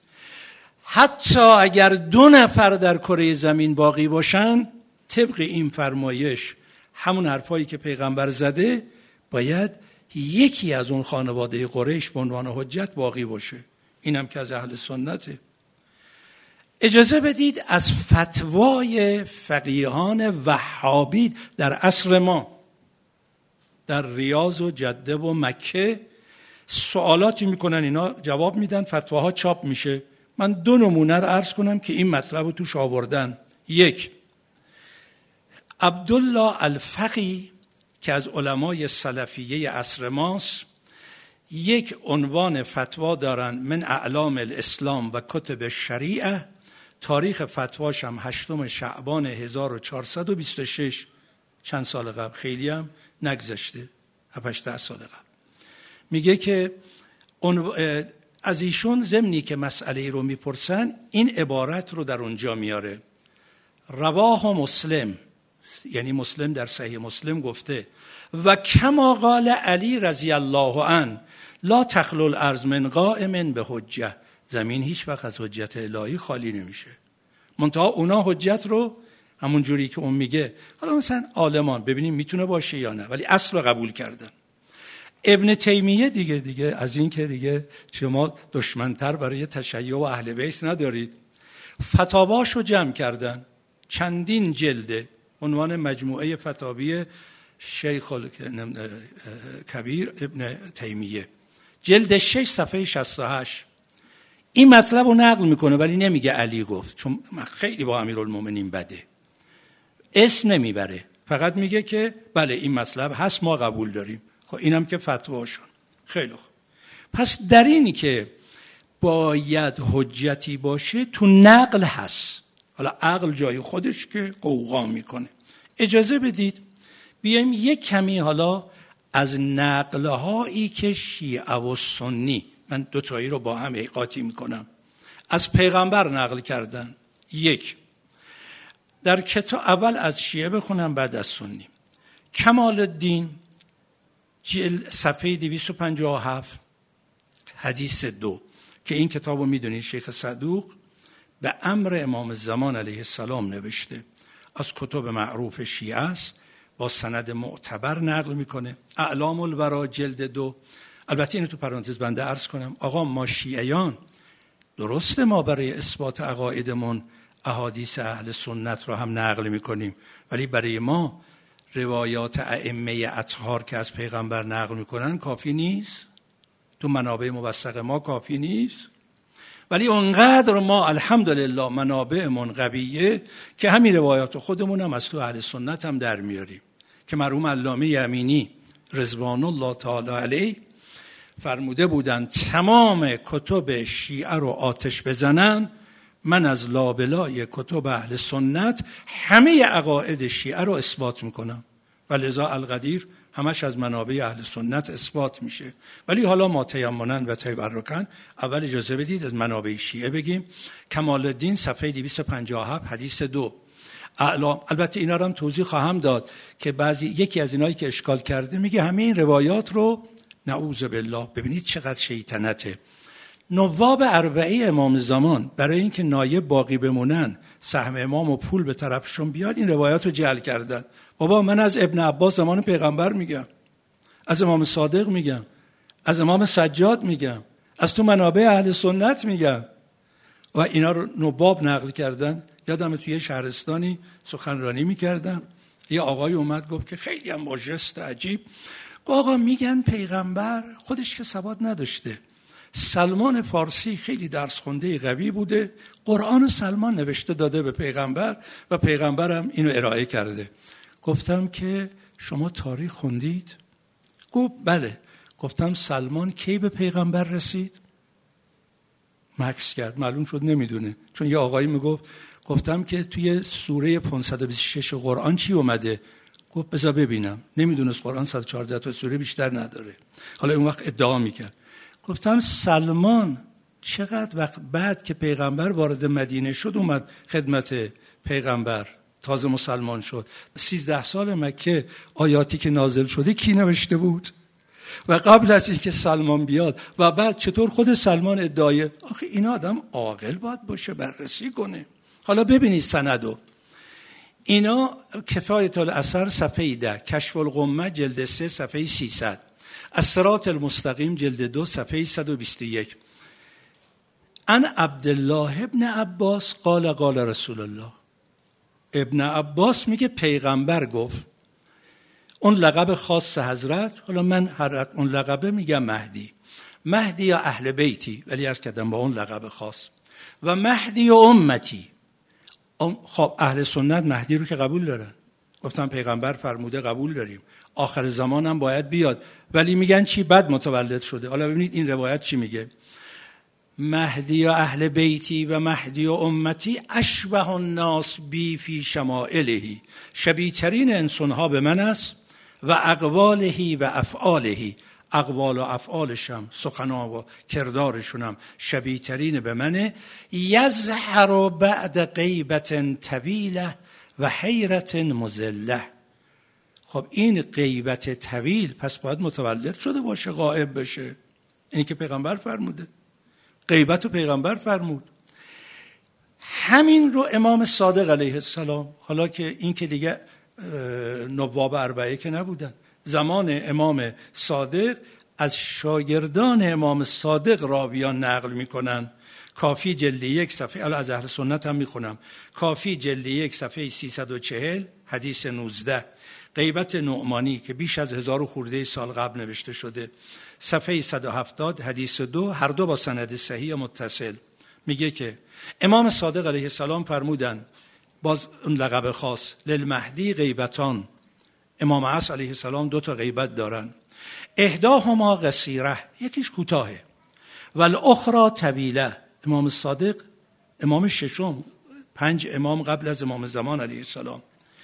حتی اگر 2 نفر در کره زمین باقی باشن، طبق این فرمایش همون حرفایی که پیغمبر زده، باید یکی از اون خانواده قریش به عنوان حجت باقی باشه. اینم که از اهل سنته. اجازه بدید از فتوای فقیهان وهابی در عصر ما در ریاض و جده و مکه سوالاتی میکنن، اینا جواب میدن، فتواها چاپ میشه. من 2 نمونه رو عرض کنم که این مطلب رو توش آوردن. 1 عبدالله الفقی که از علمای سلفیه عصر ماست، یک عنوان فتوا دارن من اعلام الاسلام و کتب شریعه، تاریخ فتواش هم 8 شعبان 1426، چند سال قبل، خیلی هم نگذشته، 7-8 سال قبل. میگه که از ایشون ضمنی که مسئله رو میپرسن این عبارت رو در اونجا میاره: رواه مسلم، یعنی مسلم در صحیح مسلم گفته و کما قال علی رضی الله عنه لا تخلو الارض من قائم به حجه، زمین هیچ وقت از حجت الهی خالی نمیشه. منتها اونا حجت رو همون جوری که اون میگه، حالا مثلا عالمان ببینیم میتونه باشه یا نه، ولی اصل رو قبول کردن. ابن تیمیه دیگه از این که دیگه شما دشمنتر برای تشیع و اهل بیت ندارید، فتاواشو جمع کردن، چندین جلده، عنوان مجموعه فتاوی شیخ کبیر ابن تیمیه، جلد 6 صفحه 68. این مطلب رو نقل میکنه ولی نمیگه علی گفت، چون خیلی با امیرالمومنین بده، اسم نمیبره، فقط میگه که بله این مطلب هست، ما قبول داریم. خب اینم که فتواشون. خیلی خوب. پس در این که باید حجتی باشه تو نقل هست. حالا عقل جای خودش که قوقا میکنه. اجازه بدید بیایم یک کمی حالا از نقلهایی که شیعه و سنی، من 2 تایی رو با هم قاطی میکنم، از پیغمبر نقل کردن. 1 در کتاب، اول از شیعه بخونم بعد از سنی. کمال الدین صفحه 257 حدیث 2 که این کتابو میدونید شیخ صدوق به امر امام زمان علیه السلام نوشته، از کتب معروف شیعه است، با سند معتبر نقل میکنه. اعلام الورا جلد 2. البته اینو تو پرانتز بنده عرض کنم، آقا ما شیعیان درسته ما برای اثبات عقایدمون احادیث اهل سنت رو هم نقل میکنیم، ولی برای ما روایات ائمه اطهار که از پیغمبر نقل میکنن کافی نیست. تو منابع موثق ما کافی نیست، ولی اونقدر ما الحمدلله منابعمون قویه که همین روایات خودمون هم از تو اهل سنت هم در میاریم که مرحوم علامه یمینی رضوان الله تعالی علیه فرموده بودن تمام کتب شیعه رو آتش بزنن، من از لابلای کتب اهل سنت همه عقاید شیعه رو اثبات میکنم و لذا القدیر همش از منابع اهل سنت اثبات میشه. ولی حالا ما تیمنا و تبرکا اول اجازه بدید از منابع شیعه بگیم. کمال الدین صفحه 257 حدیث 2. البته اینا رو هم توضیح خواهم داد که یکی از اینایی که اشکال کرده میگه همه این روایات رو نعوذ بالله. ببینید چقدر شیطنته. نواب اربعه امام زمان برای اینکه نایب باقی بمونن، سهم امام و پول به طرفشون بیاد، این روایات رو جعل کردن. بابا من از ابن عباس زمان پیغمبر میگم، از امام صادق میگم، از امام سجاد میگم، از تو منابع اهل سنت میگم و اینا رو نواب نقل کردن. یادم توی شهرستانی سخنرانی میکردم، یه آقای اومد گفت که خیلی هم با ژست عجیب، آقا میگن پیغمبر خودش که سواد نداشته، سلمان فارسی خیلی درس خونده قوی بوده، قرآن سلمان نوشته داده به پیغمبر و پیغمبرم اینو ارائه کرده. گفتم که شما تاریخ خوندید؟ گفت بله. گفتم سلمان کی به پیغمبر رسید؟ مکث کرد، معلوم شد نمیدونه، چون یه آقایی میگفت. گفتم که توی سوره 526 قرآن چی اومده؟ گفت بذار ببینم. نمیدونست قرآن 114 تا سوره بیشتر نداره. حالا اون وقت ادعا میکرد. گفتم سلمان چقدر وقت بعد که پیغمبر وارد مدینه شد اومد خدمت پیغمبر، تازه مسلمان شد. 13 سال مکه آیاتی که نازل شده کی نوشته بود؟ و قبل از اینکه سلمان بیاد و بعد چطور خود سلمان ادعای؟ آخه این آدم عاقل باید باشه، بررسی کنه. حالا ببینید سندو. اینا کفایت الاثر صفحه 10، کشف الغمه جلد 3 صفحه 300، الصراط المستقیم جلد 2 صفحه 121. ان عبدالله ابن عباس قال قال رسول الله. ابن عباس میگه پیغمبر گفت. اون لقب خاص حضرت، حالا من اون لقبه میگم مهدی یا اهل بیتی، ولی عرض کردم با اون لقب خاص، و مهدی و امتی. خب اهل سنت مهدی رو که قبول دارن، گفتم پیغمبر فرموده قبول داریم، آخر زمان هم باید بیاد، ولی میگن چی؟ بد متولد شده. حالا ببینید این روایت چی میگه. مهدی و اهل بیتی و مهدی و امتی اشبه الناس بی فی شمائلهی، شبیه ترین انسانها به من است و اقوالهی و افعالهی، اقوال و افعالشم، سخنا و کردارشونم شبیه ترین به منه. یظهر بعد غیبت طویله و حیرت مذله. خب این غیبت طویل پس باید متولد شده باشه، غائب بشه. این که پیغمبر فرموده، غیبت و پیغمبر فرمود. همین رو امام صادق علیه السلام، حالا که این که دیگه نواب اربعه که نبودن، زمان امام صادق از شاگردان امام صادق راویان نقل میکنن. کافی جلد 1 صفحه، الان از اهل سنت هم میخونم، کافی جلد 1 صفحه 340 حدیث 19. غیبت نعمانی که بیش از 1000 خورده سال قبل نوشته شده، صفحه 170 حدیث 2، هر دو با سند صحیح متصل. میگه که امام صادق علیه السلام فرمودن، باز اون لقب خاص، للمهدی غیبتان. امام عصر علیه السلام 2 تا غیبت دارن، احداهما قصیره، یکیش کوتاهه، والاخرى طویله. امام صادق امام ششم، 5 امام قبل از امام زمان علیه السلام.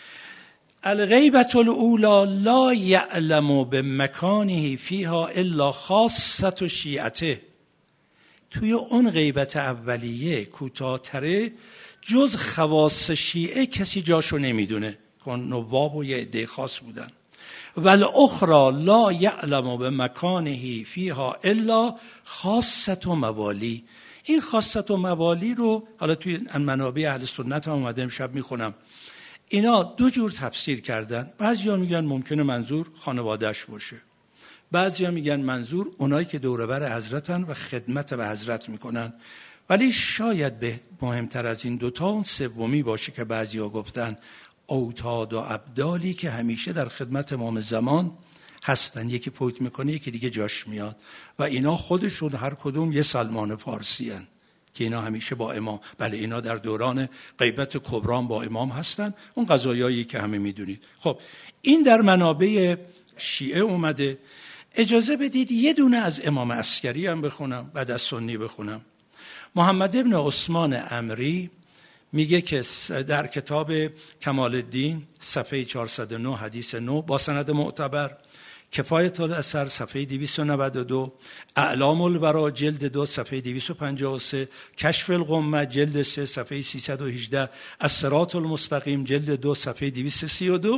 الغیبت الاولی لا یعلم بمکانه فیها الا خاصة شیعته. توی اون غیبت اولیه کوتاه‌تره، جز خواص شیعه کسی جاشو نمیدونه، کن نواب و یه عده خاص بودن. والاخرى لا یعلم بمکانه فیها الا خاصة موالی. این خاصة موالی رو حالا توی منابع اهل سنت هم اومده، امشب میخونم. اینا 2 جور تفسیر کردن. بعضیا میگن ممکنه منظور خانواده‌اش باشه، بعضیا میگن منظور اونایی که دور و بر حضرتن و خدمت به حضرت میکنن. ولی شاید به مهمتر از این 2 تا اون سومی باشه که بعضیا گفتن اوتاد و ابدالی که همیشه در خدمت امام زمان هستن، یکی فوت میکنه یکی دیگه جاش میاد و اینا خودشون هر کدوم یه سلمان فارسی هن که اینا همیشه با امام، بله اینا در دوران غیبت کبران با امام هستن، اون قضایایی که همه میدونید. خب این در منابع شیعه اومده. اجازه بدید یه دونه از امام عسکری هم بخونم بعد از سنی بخونم. محمد ابن عثمان عمری میگه که در کتاب کمال الدین صفحه 409 حدیث 9 با سند معتبر، کفایت الاثر صفحه 292، اعلام الورا جلد 2 صفحه 253، کشف الغمه جلد 3 صفحه 318، الصراط المستقیم جلد 2 صفحه 232،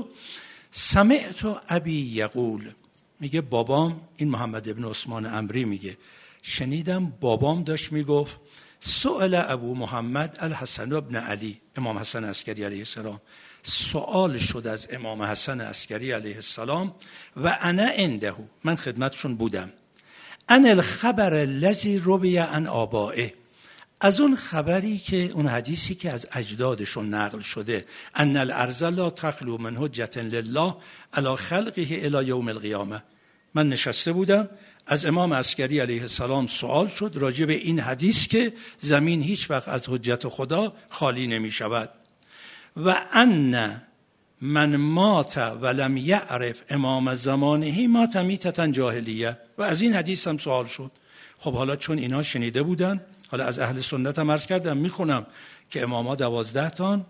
سمعت ابی یقول، میگه بابام، این محمد ابن عثمان عمری میگه شنیدم بابام داشت میگفت سئل ابو محمد الحسن ابن علی، امام حسن عسکری علیه السلام، سوال شد از امام حسن عسکری علیه السلام و انا عنده، من خدمتشون بودم، ان الخبر الذی روی عن آبائه، از اون خبری که اون حدیثی که از اجدادشون نقل شده، ان الارض لا تخلو من حجة لله علی خلقه الی یوم القیامه، من نشسته بودم از امام عسکری علیه السلام سوال شد راجع به این حدیث که زمین هیچ وقت از حجت خدا خالی نمی شود و ان من مات ولم یعرف امام زمانه مات میتة جاهلیه، و از این حدیث هم سوال شد. خب حالا چون اینا شنیده بودن، حالا از اهل سنت هم عرض کردم میخونم که اماما 12 تان،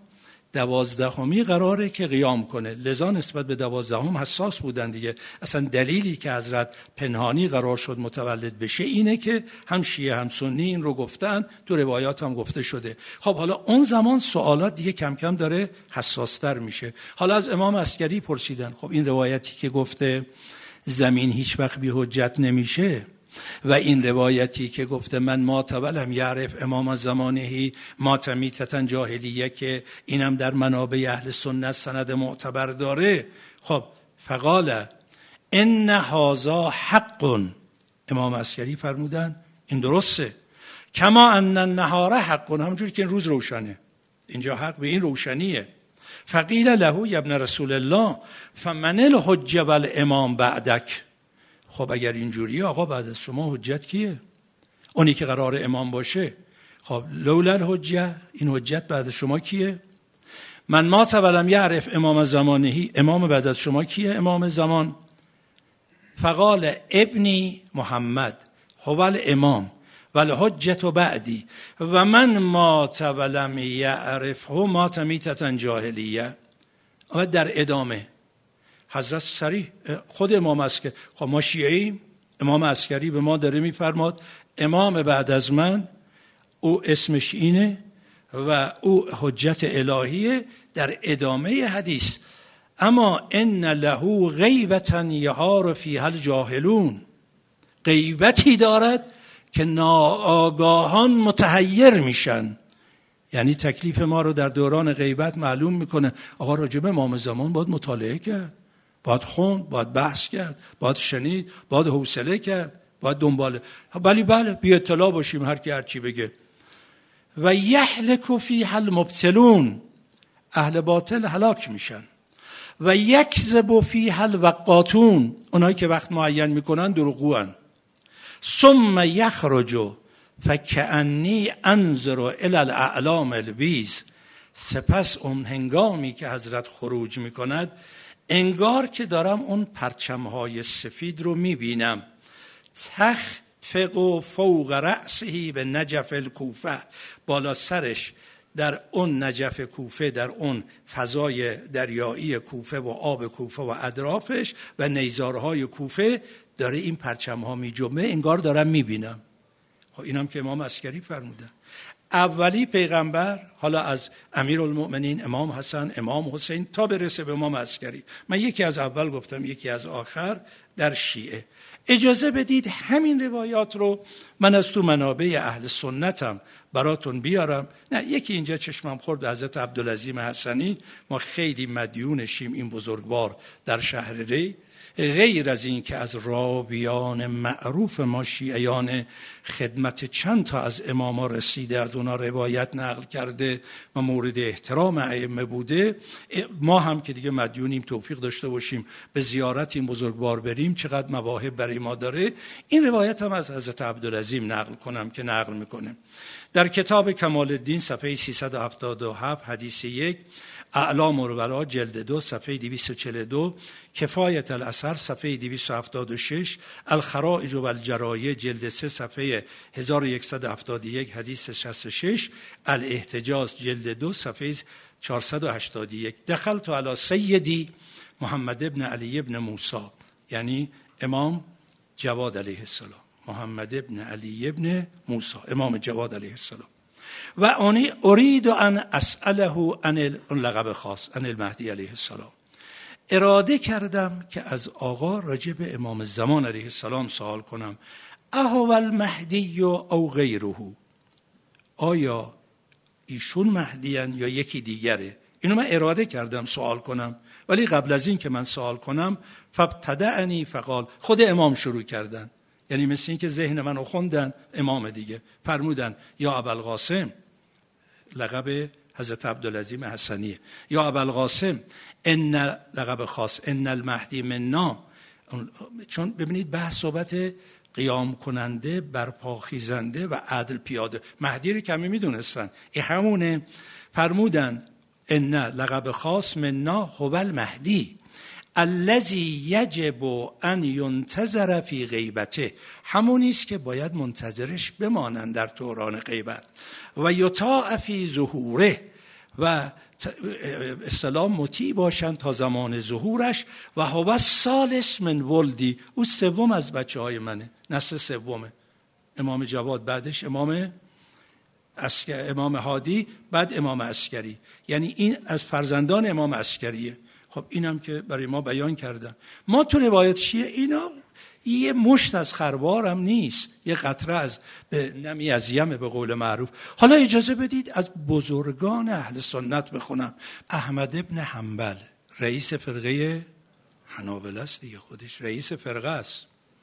12می قراره که قیام کنه، لذا نسبت به 12 حساس بودن دیگه. اصلا دلیلی که حضرت پنهانی قرار شد متولد بشه اینه که هم شیعه هم سنی این رو گفتن، تو روایات هم گفته شده. خب حالا اون زمان سوالات دیگه کم کم داره حساستر میشه. حالا از امام عسکری پرسیدن خب این روایتی که گفته زمین هیچ وقت بی حجت نمیشه و این روایتی که گفته من مات ولم یعرف امام زمانه مات میتة جاهلیه که اینم در منابع اهل سنت سند معتبر داره، خب فقال ان هذا حق، امام عسکری فرمودن این درسته، کما ان النهار حق، همونجوری که این روز روشنه، اینجا حق به این روشنیه. فقیل له یا ابن رسول الله فمن الحجه والامام بعدک، خب اگر اینجوریه آقا بعد از شما حجت کیه؟ اونی که قرار امام باشه. خب لولا الحجه، این حجت بعد از شما کیه؟ من مات ولم یعرف امام زمانه، امام بعد از شما کیه؟ امام زمان. فقال ابنی محمد هو الامام والحجت بعدی و من مات ولم یعرفه مات میتة جاهلیه. و در ادامه حضرت صریح خود امام عسکری، خب ما شیعه‌ایم، امام عسکری به ما داره میفرماد امام بعد از من او اسمش اینه و او حجت الهیه. در ادامه حدیث اما ان له غیبة یهار فیها الجاهلون، غیبتی دارد که ناآگاهان متحیر میشن، یعنی تکلیف ما رو در دوران غیبت معلوم میکنه. آقا راجب امام زمان باید مطالعه کرد، باید خوند، باید بحث کرد، باید شنید، باید حوصله کرد، باید دنباله. بله بی اطلاع باشیم هر کی هر چی بگه. و یهلک فیها المبطلون، اهل باطل هلاک میشن. و یکذب فیها الوقاتون، اونایی که وقت معین میکنن دروغگوان. ثم یخرج فکأنی انظر الی الاعلام البیض، سپس اون هنگامی که حضرت خروج میکند انگار که دارم اون پرچمهای سفید رو میبینم. تخفق فوق رأسه به نجف الکوفه، بالا سرش در اون نجف کوفه، در اون فضای دریایی کوفه و آب کوفه و اطرافش و نیزارهای کوفه داره این پرچمها میجنبه، انگار دارم میبینم. اینم که امام عسکری فرمودن. اولی پیغمبر، حالا از امیرالمؤمنین امام حسن، امام حسین تا برسه به امام عسکری، من یکی از اول گفتم یکی از آخر در شیعه. اجازه بدید همین روایات رو من از تو منابع اهل سنتم براتون بیارم. نه، یکی اینجا چشمم خورد به حضرت عبدالعظیم حسنی. ما خیلی مدیونشیم این بزرگوار در شهر ری. غیر از این که از راویان معروف ما شیعیان خدمت چند تا از اماما رسیده، از اونا روایت نقل کرده و مورد احترام ائمه بوده، ما هم که دیگه مدیونیم توفیق داشته باشیم به زیارت این بزرگوار بریم. چقدر مواهب برای ما داره. این روایت هم از حضرت عبدالعظیم نقل کنم که نقل میکنه در کتاب کمال الدین صفحه 377 حدیث 1، اعلام الورا جلد 2 صفحه 242، کفایت الاثر صفحه 276، الخرائج و الجرایع جلد 3 صفحه 1171 حدیث 66، الاحتجاج جلد 2 صفحه 481. دخلت علی سیدی محمد ابن علی ابن موسی، یعنی امام جواد علیه السلام، محمد ابن علی ابن موسی، امام جواد علیه السلام، و آنی اريد ان اساله عن لقب خاص عن المهدی علیه السلام. اراده کردم که از آقا راجع به امام زمان علیه السلام سوال کنم. اهو المهدی او غیره، آیا ایشون مهدیان یا یکی دیگره؟ اینو من اراده کردم سوال کنم، ولی قبل از این که من سوال کنم فابتدعنی فقال، خود امام شروع کردن، یعنی مثل این که ذهن منو خوندن امام دیگه، فرمودن یا ابوالقاسم، لقب حضرت عبدالعظیم حسنیه، یا ابوالقاسم ان لقب خاص ان المهدی منا. چون ببینید بحث صحبت قیام کننده، برپاخیزنده و عدل پیاده، مهدی رو کمی میدونستن، این همونه. فرمودن ان لقب خاص منا هو المهدی الذی یجب ان ینتظر فی غیبته، همونی است که باید منتظرش بمانند در دوران غیبت، و یطاع فی ظهوره، و اصطلاح مطیع باشند تا زمان ظهورش، و هو الثالث من ولدی، او سوم از بچه‌های منه، نسل سومه. امام جواد بعدش امام هادی، بعد امام عسکری، یعنی این از فرزندان امام عسکریه. خب اینم که برای ما بیان کردن. ما تو روایت شیعه اینا یه مشت از خروار هم نیست، یه قطره از نمی از یمه به قول معروف. حالا اجازه بدید از بزرگان اهل سنت بخونم. احمد ابن حنبل رئیس فرقه حنابلة است دیگه، خودش رئیس فرقه است.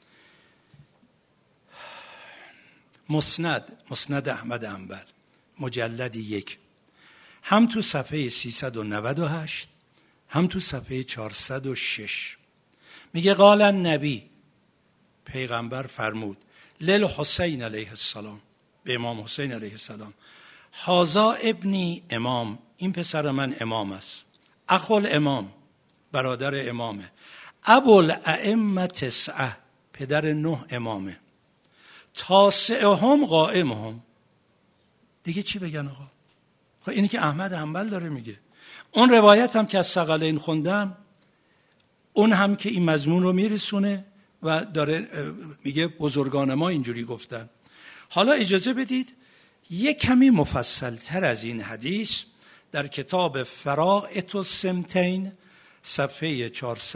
مسند احمد حنبل مجلد 1، هم تو صفحه 398 هم تو صفحه 406 میگه قال النبی، پیغمبر فرمود، للحسین علیه السلام، به امام حسین علیه السلام، هذا ابنی امام، این پسر من امام است، اخو امام، برادر امامه، ابوالائمه 9، پدر 9 امامه، تاسعهم قائمهم. دیگه چی بگن آقا؟ خب اینی که احمد حنبل داره میگه. اون روایت هم که از ثقلین خوندم، اون هم که این مضمون رو میرسونه و داره میگه بزرگان ما اینجوری گفتن. حالا اجازه بدید یک کمی مفصل تر از این حدیث در کتاب فرائض السمتین صفحه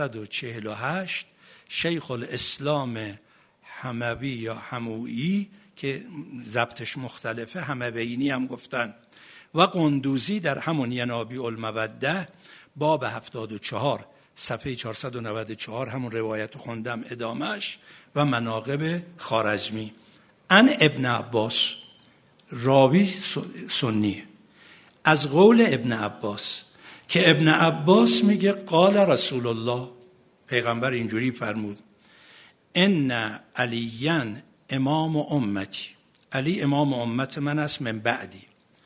448 شیخ الاسلام حموی یا حمویی که ضبطش مختلفه، حمویینی هم گفتن، و قندوزی در همون ینابیع الموده باب 74 صفحه 494 همون روایت خوندم ادامش، و مناقب خارزمی. ان ابن عباس، راوی سنی، از قول ابن عباس، که ابن عباس میگه قال رسول الله، پیغمبر اینجوری فرمود، ان علیاً امام امتی، علی امام امت من است من بعدی،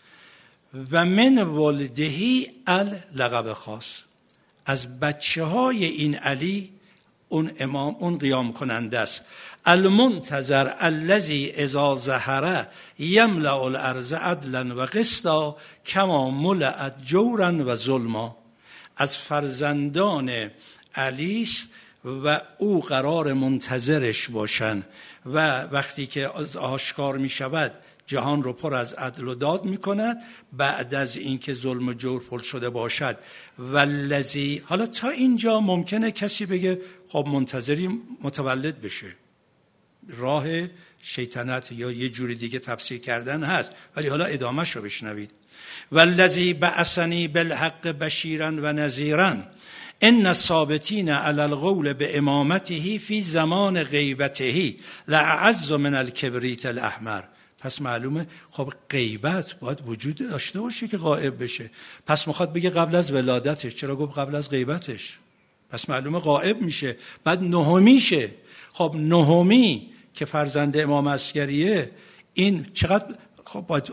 و من ولدهی لقب خاص، از بچه های این علی اون امام، اون قیام کننده است، المنتظر الذی اذا ظهر یملأ الارض عدلا و قسطا کما ملأت جورا و ظلما، از فرزندان علی است و او قرار منتظرش باشن و وقتی که آشکار می شود جهان رو پر از عدل و داد می کند بعد از اینکه ظلم و جور پر شده باشد. والذی، حالا تا اینجا ممکنه کسی بگه خب منتظری متولد بشه، راه شیطنت یا یه جوری دیگه تفسیر کردن هست، ولی حالا ادامهش رو بشنوید. والذی بعثنی بالحق بشیرا و نذیرا ان الثابتین علی القول بامامته فی زمان غیبته لأعز من الکبریت الاحمر. پس معلومه خب غیبت باید وجود داشته باشه که غائب بشه. پس میخواد بگه قبل از ولادتش، چرا گفت قبل از غیبتش؟ پس معلومه غائب میشه. بعد نهمیشه. خب نهمی که فرزند امام عسکریه، این چقدر خب باید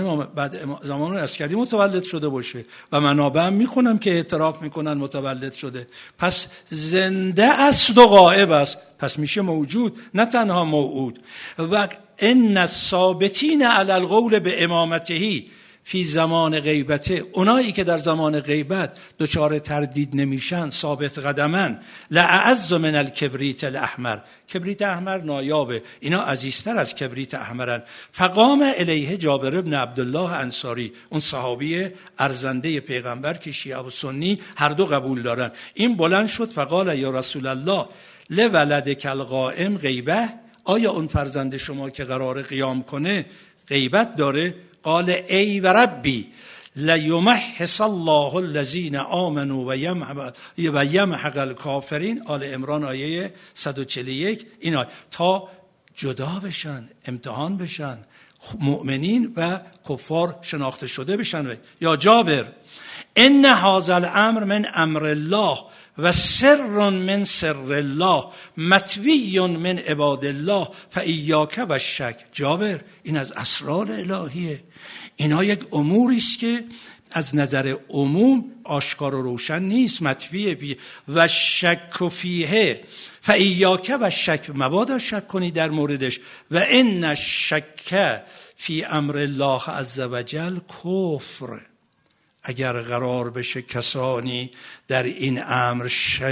زمان عسکری متولد شده باشه و منابع هم میخونم که اعتراف میکنن متولد شده. پس زنده است و غائب است، پس میشه موجود نه تنها موعود. و ان الثابتین علی القول بامامته فی زمان غیبته، اونایی که در زمان غیبت دچار تردید نمیشن، ثابت قدمن، لأعز من الکبریت الاحمر. کبریت احمر نایابه، اینا عزیزتر از کبریت احمرن. فقام الیه جابر ابن عبدالله انصاری، اون صحابی ارزنده پیغمبر که شیعه و سنی هر دو قبول دارن، این بلند شد فقال یا رسول الله لولدک القائم غیبه، آیا اون فرزند شما که قرار قیام کنه غیبت داره؟ قال ای و ربی لیمحص الله الذین آمنوا و یمحق الکافرین. آل عمران آیه 141. اینا تا جدا بشن، امتحان بشن، مؤمنین و کفار شناخته شده بشن. یا جابر ان هذا الامر من امر الله و سر من سر الله مطوی من عباد الله فایاک و شک. جابر این از اسرار الهیه، اینا یک اموری است که از نظر عموم آشکار و روشن نیست، مطویه. و شک فیه فایاک و شک، مبادا شک کنی در موردش. و ان الشک فی امر الله عز وجل کفر، اگر قرار بشه کسانی در این امر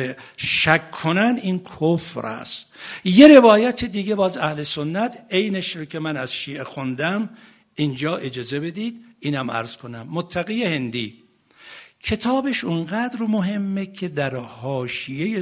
شک کنن این کفر است. یه روایت دیگه باز اهل سنت عینش رو که من از شیعه خوندم اینجا اجازه بدید اینم عرض کنم. متقی هندی کتابش اونقدر مهمه که در حاشیه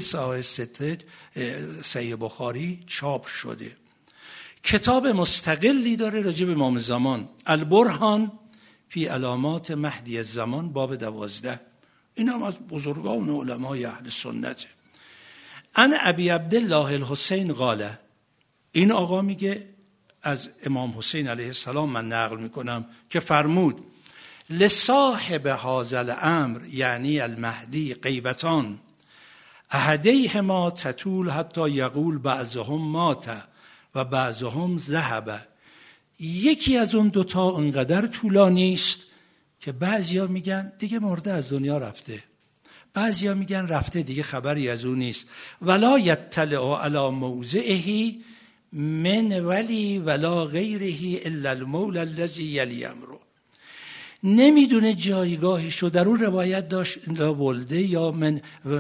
صحیح بخاری چاپ شده. کتاب مستقلی داره راجع به امام زمان، البرهان فی علامات مهدی الزمان، باب 12. این هم از بزرگان علمای اهل سنته. ان ابی عبدالله الحسین قال، این آقا میگه از امام حسین علیه السلام من نقل میکنم که فرمود لصاحب هذا الامر یعنی المهدی غیبتان احدیهما تطول حتی یقول بعضهم مات و بعضهم ذهب. یکی از اون دوتا اونقدر طولانی است که بعضیا میگن دیگه مرده از دنیا رفته، بعضیا میگن رفته دیگه خبری از اون نیست. ولا یطلع علی موضعه من ولی ولا غیره الا المولى الذی یلی امره. نمیدونه جایگاهشو. در اون روایت داشت لا ولده یا من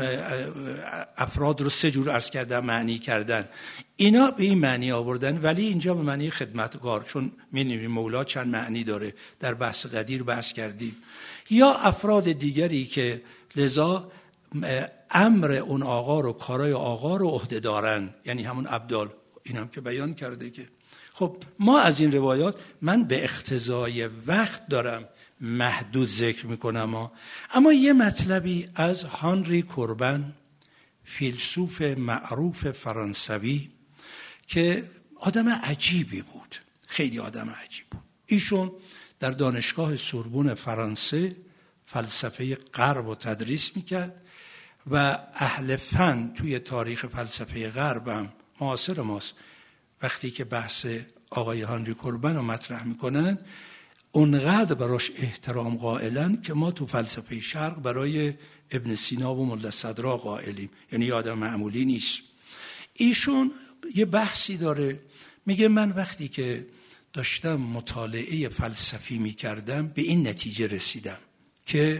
افراد رو 3 جور عرض کردن معنی کردن، اینا به این معنی آوردن، ولی اینجا به معنی خدمتگار، چون می‌بینیم مولا چند معنی داره، در بحث قدیر بحث کردیم. یا افراد دیگری که لذا امر اون آقا رو، کارای آقا رو عهده دارن، یعنی همون ابدال. این هم که بیان کرده که خب ما از این روایات، من به اقتضای وقت دارم محدود ذکر میکنم، اما یه مطلبی از هانری کوربن، فیلسوف معروف فرانسوی که آدم عجیبی بود، خیلی آدم عجیب بود. ایشون در دانشگاه سوربون فرانسه فلسفه غرب رو تدریس میکرد و اهل فن توی تاریخ فلسفه غرب هم معاصر ماست. وقتی که بحث آقای هانری کوربن رو مطرح میکنن اونقدر براش احترام قائلن که ما تو فلسفه شرق برای ابن سینا و ملا صدرا قائلیم، یعنی آدم معمولی نیست. ایشون یه بحثی داره، میگه من وقتی که داشتم مطالعه فلسفی میکردم به این نتیجه رسیدم که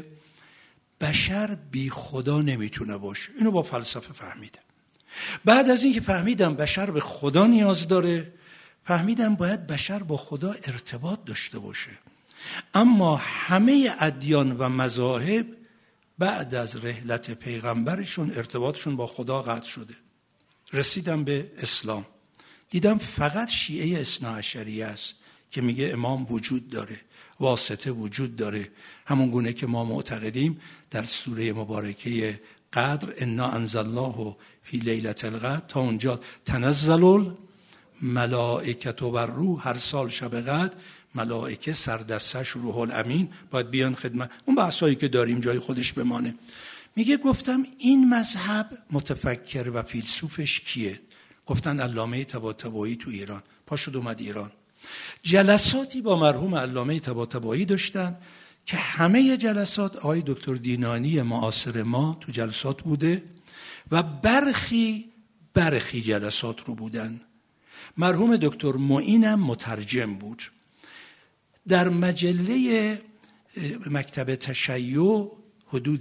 بشر بی خدا نمیتونه باشه. اینو با فلسفه فهمیدم. بعد از اینکه فهمیدم بشر به خدا نیاز داره، فهمیدم باید بشر با خدا ارتباط داشته باشه. اما همه ادیان و مذاهب بعد از رحلت پیغمبرشون ارتباطشون با خدا قطع شده. رسیدم به اسلام، دیدم فقط شیعه اثناعشریه است که میگه امام وجود داره، واسطه وجود داره، همون گونه که ما معتقدیم در سوره مبارکه قدر انا انزلناه فی لیلة القدر تا اونجا تنزل الملائکة و الروح، هر سال شب قدر ملائکه سردستش روح الامین باید بیان خدمت. اون بحثایی که داریم جای خودش بمانه. میگه گفتم این مذهب متفکر و فیلسوفش کیه؟ گفتن علامه طباطبایی تو ایران. پاشد اومد ایران، جلساتی با مرحوم علامه طباطبایی داشتن که همه جلسات آقای دکتر دینانی معاصر ما تو جلسات بوده و برخی جلسات رو بودن. مرحوم دکتر معینم مترجم بود. در مجله مکتب تشیع حدود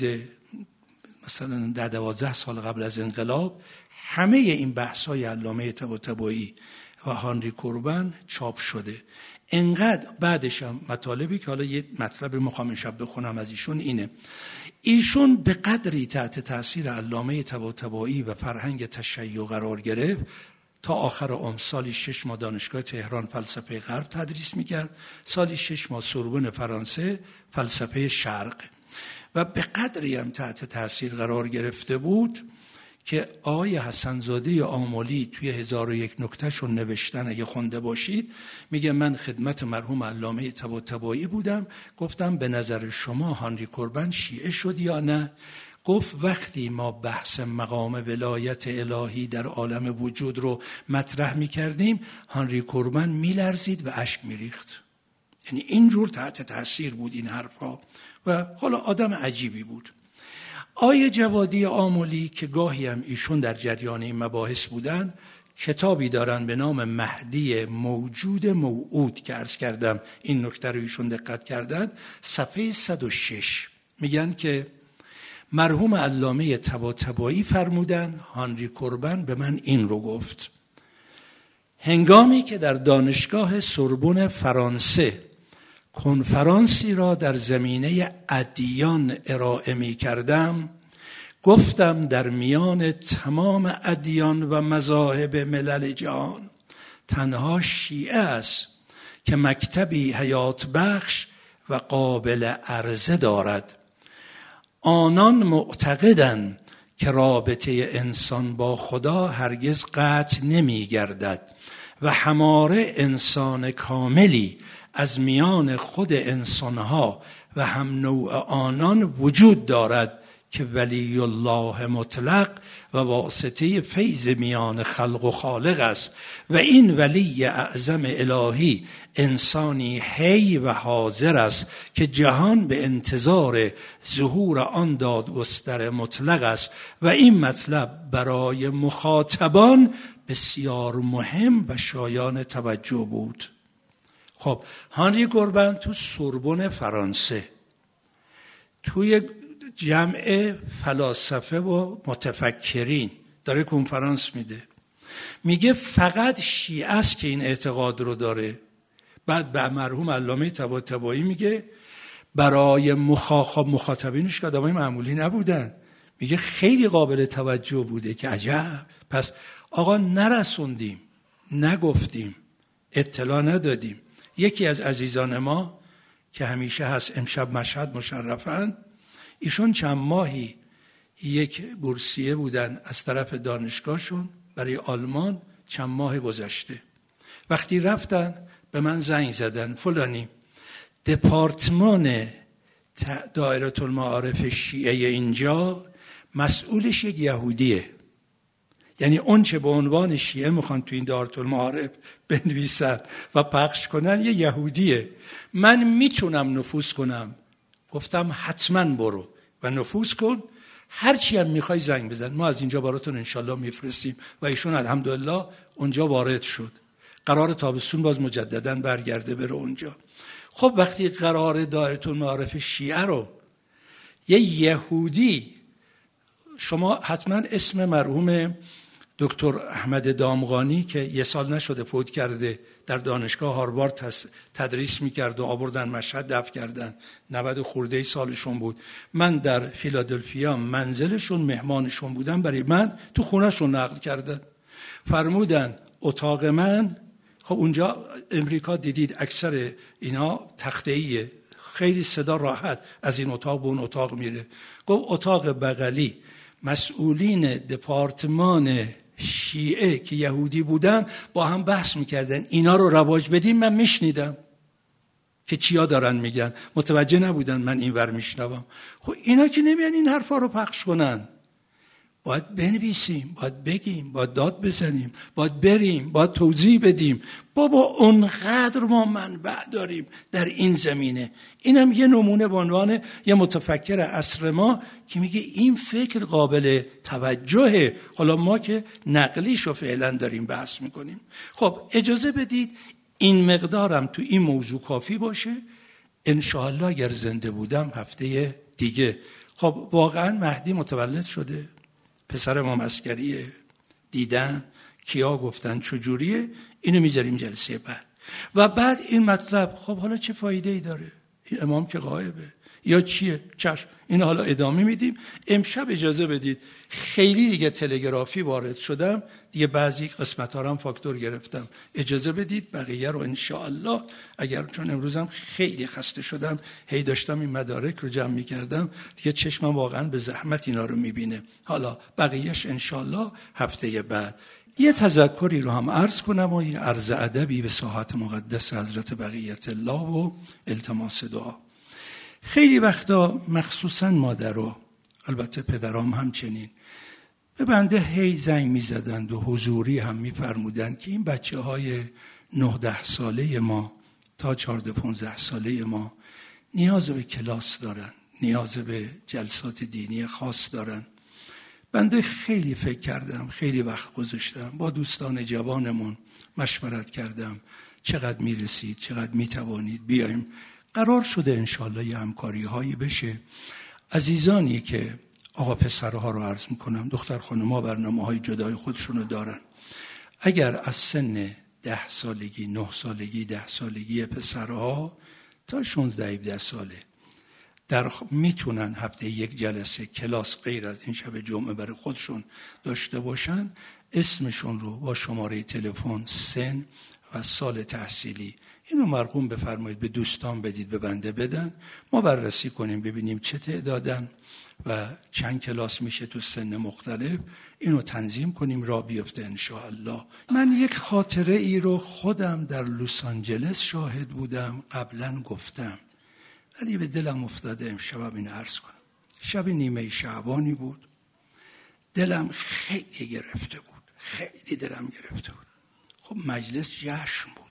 مثلا 12 سال قبل از انقلاب همه این بحث‌های علامه طباطبایی و هانری کوربن چاپ شده. انقدر بعدش هم مطالبی که حالا یه مطلب میخوام امشب بخونم از ایشون اینه، ایشون به قدری تحت تاثیر علامه طباطبایی و فرهنگ تشیع قرار گرفت تا آخر عمر سالی 6 ماه دانشگاه تهران فلسفه غرب تدریس میکرد، سالی 6 ماه سوربن فرانسه فلسفه شرق، و به قدری هم تحت تاثیر قرار گرفته بود که آقای حسن‌زاده آملی توی 1001 نکتهشون نوشتن، اگه خونده باشید، میگه من خدمت مرحوم علامه طباطبایی بودم، گفتم به نظر شما هانری کوربن شیعه شد یا نه؟ گفت وقتی ما بحث مقام ولایت الهی در عالم وجود رو مطرح میکردیم هانری کوربن میلرزید و اشک میریخت. یعنی اینجور تحت تاثیر بود این حرفا و حالا آدم عجیبی بود. آیه جوادی آملی که گاهی هم ایشون در جریان این مباحث بودن، کتابی دارن به نام مهدی موجود موعود که عرض کردم این نکته رو ایشون دقت کردن، صفحه 106 میگن که مرحوم علامه طباطبایی فرمودن هانری کوربن به من این رو گفت: هنگامی که در دانشگاه سوربن فرانسه کنفرانسی را در زمینه ادیان ارائه می کردم، گفتم در میان تمام ادیان و مذاهب ملل جهان تنها شیعه است که مکتبی حیات بخش و قابل عرضه دارد. آنان معتقدند که رابطه انسان با خدا هرگز قطع نمی گردد و هماره انسان کاملی از میان خود انسانها و هم نوع آنان وجود دارد که ولی الله مطلق و واسطه فیض میان خلق و خالق است و این ولی اعظم الهی انسانی حی و حاضر است که جهان به انتظار ظهور آن دادگستر مطلق است و این مطلب برای مخاطبان بسیار مهم و شایان توجه بود. خب هانری کوربن تو سوربن فرانسه توی جمع فلاسفه و متفکرین داره کنفرانس میده، میگه فقط شیعه است که این اعتقاد رو داره. بعد به مرحوم علامه طباطبایی میگه برای مخاطبینش که آدمای معمولی نبودن، میگه خیلی قابل توجه بوده که عجب، پس آقا نرسوندیم، نگفتیم، اطلاع ندادیم. یکی از عزیزان ما که همیشه هست امشب مشهد مشرفن، ایشون چند ماهی یک بورسیه بودن از طرف دانشگاهشون برای آلمان، چند ماه گذشته وقتی رفتن به من زنگ زدن فلانی دپارتمان دایره المعارف شیعه اینجا مسئولش یک یهودیه، یعنی اون چه به عنوان شیعه میخوان تو این دایره المعارف بنویسن و پخش کنن یه یهودیه، من میتونم نفوذ کنم؟ گفتم حتما برو و نفوذ کن، هرچی هم میخوای زنگ بزن، ما از اینجا براتون انشالله میفرستیم. و ایشون الحمدلله اونجا وارد شد، قرار تابستون باز مجددا برگرده بره اونجا. خب وقتی قرار دایره المعارف شیعه رو یه یهودی، شما حتما اسم مرحوم دکتر احمد دامغانی که یه سال نشده فوت کرده، در دانشگاه هاروارد تدریس میکرد و آوردن مشهد دفن کردن، 90 خورده سالشون بود. من در فیلادلفیا منزلشون مهمانشون بودم، برای من تو خونهشون نقل کردن. فرمودن اتاق من، خب اونجا امریکا دیدید اکثر اینا تخته‌ایه، خیلی صدا راحت از این اتاق به اون اتاق میره. گفت اتاق بغلی مسئولین دپارتمان شیعه که یهودی بودن با هم بحث میکردن اینا رو رواج بدیم. من میشنیدم که چیا دارن میگن، متوجه نبودن من اینور میشنوم. خب اینا که نمیان این حرفا رو پخش کنن. باید بنویسیم، باید بگیم، باید داد بزنیم، باید بریم، باید توضیح بدیم. بابا اونقدر ما منبع داریم در این زمینه. اینم یه نمونه به عنوان یه متفکر عصر ما که میگه این فکر قابل توجهه. حالا ما که نقلیشو فعلا داریم بحث میکنیم. خب اجازه بدید این مقدارم تو این موضوع کافی باشه. انشاءالله اگر زنده بودم هفته دیگه. خب واقعا مهدی متولد شده، پسر امام عسکریه، دیدن کیا گفتن چجوریه، اینو میذاریم جلسه بعد. و بعد این مطلب خب حالا چه فایده ای داره؟ این امام که غایبه یا چیه؟ چشم این حالا ادامه میدیم. امشب اجازه بدید خیلی دیگه تلگرافی وارد شدم، دیگه بعضی قسمت ها رو هم فاکتور گرفتم. اجازه بدید بقیه رو انشاءالله، اگر چون امروزم خیلی خسته شدم، هی داشتم این مدارک رو جمع میکردم، دیگه چشمم واقعا به زحمت اینا رو میبینه. حالا بقیهش انشاءالله هفته بعد. یه تذکری رو هم عرض کنم و یه عرض ادبی به ساحت مقدس حضرت بقیت الله و التماس دعا. خیلی وقتا مخصوصا مادرها، البته پدرام همچنین، به بنده هی زنگ میزدند و حضوری هم میفرمودند که این بچه های 9-10 ساله ما تا 14-15 ساله ما نیاز به کلاس دارن، نیاز به جلسات دینی خاص دارن. بنده خیلی فکر کردم، خیلی وقت گذاشتم، با دوستان جوانمون مشورت کردم چقدر میرسید، چقدر میتوانید بیایم. قرار شده انشالله یه همکاری هایی بشه. عزیزانی که آقا پسرها رو عرض میکنم، دختر خانم‌ها برنامه های جدای خودشونو دارن. اگر از سن 10 سالگی، 9 سالگی، 10 سالگی پسرها تا 16-17 ساله میتونن هفته یک جلسه کلاس غیر از این شب جمعه برای خودشون داشته باشن، اسمشون رو با شماره تلفن، سن و سال تحصیلی اینو مرقوم بفرمایید، به دوستان بدید، به بنده بدن، ما بررسی کنیم ببینیم چه تعدادن و چند کلاس میشه تو سن مختلف، اینو تنظیم کنیم را بیفته انشاءالله. من یک خاطره ای رو خودم در لس آنجلس شاهد بودم، قبلا گفتم ولی به دلم افتاده امشب این عرض کنم. شب نیمه شعبانی بود، دلم خیلی گرفته بود، خیلی دلم گرفته بود. خب مجلس جشن بود،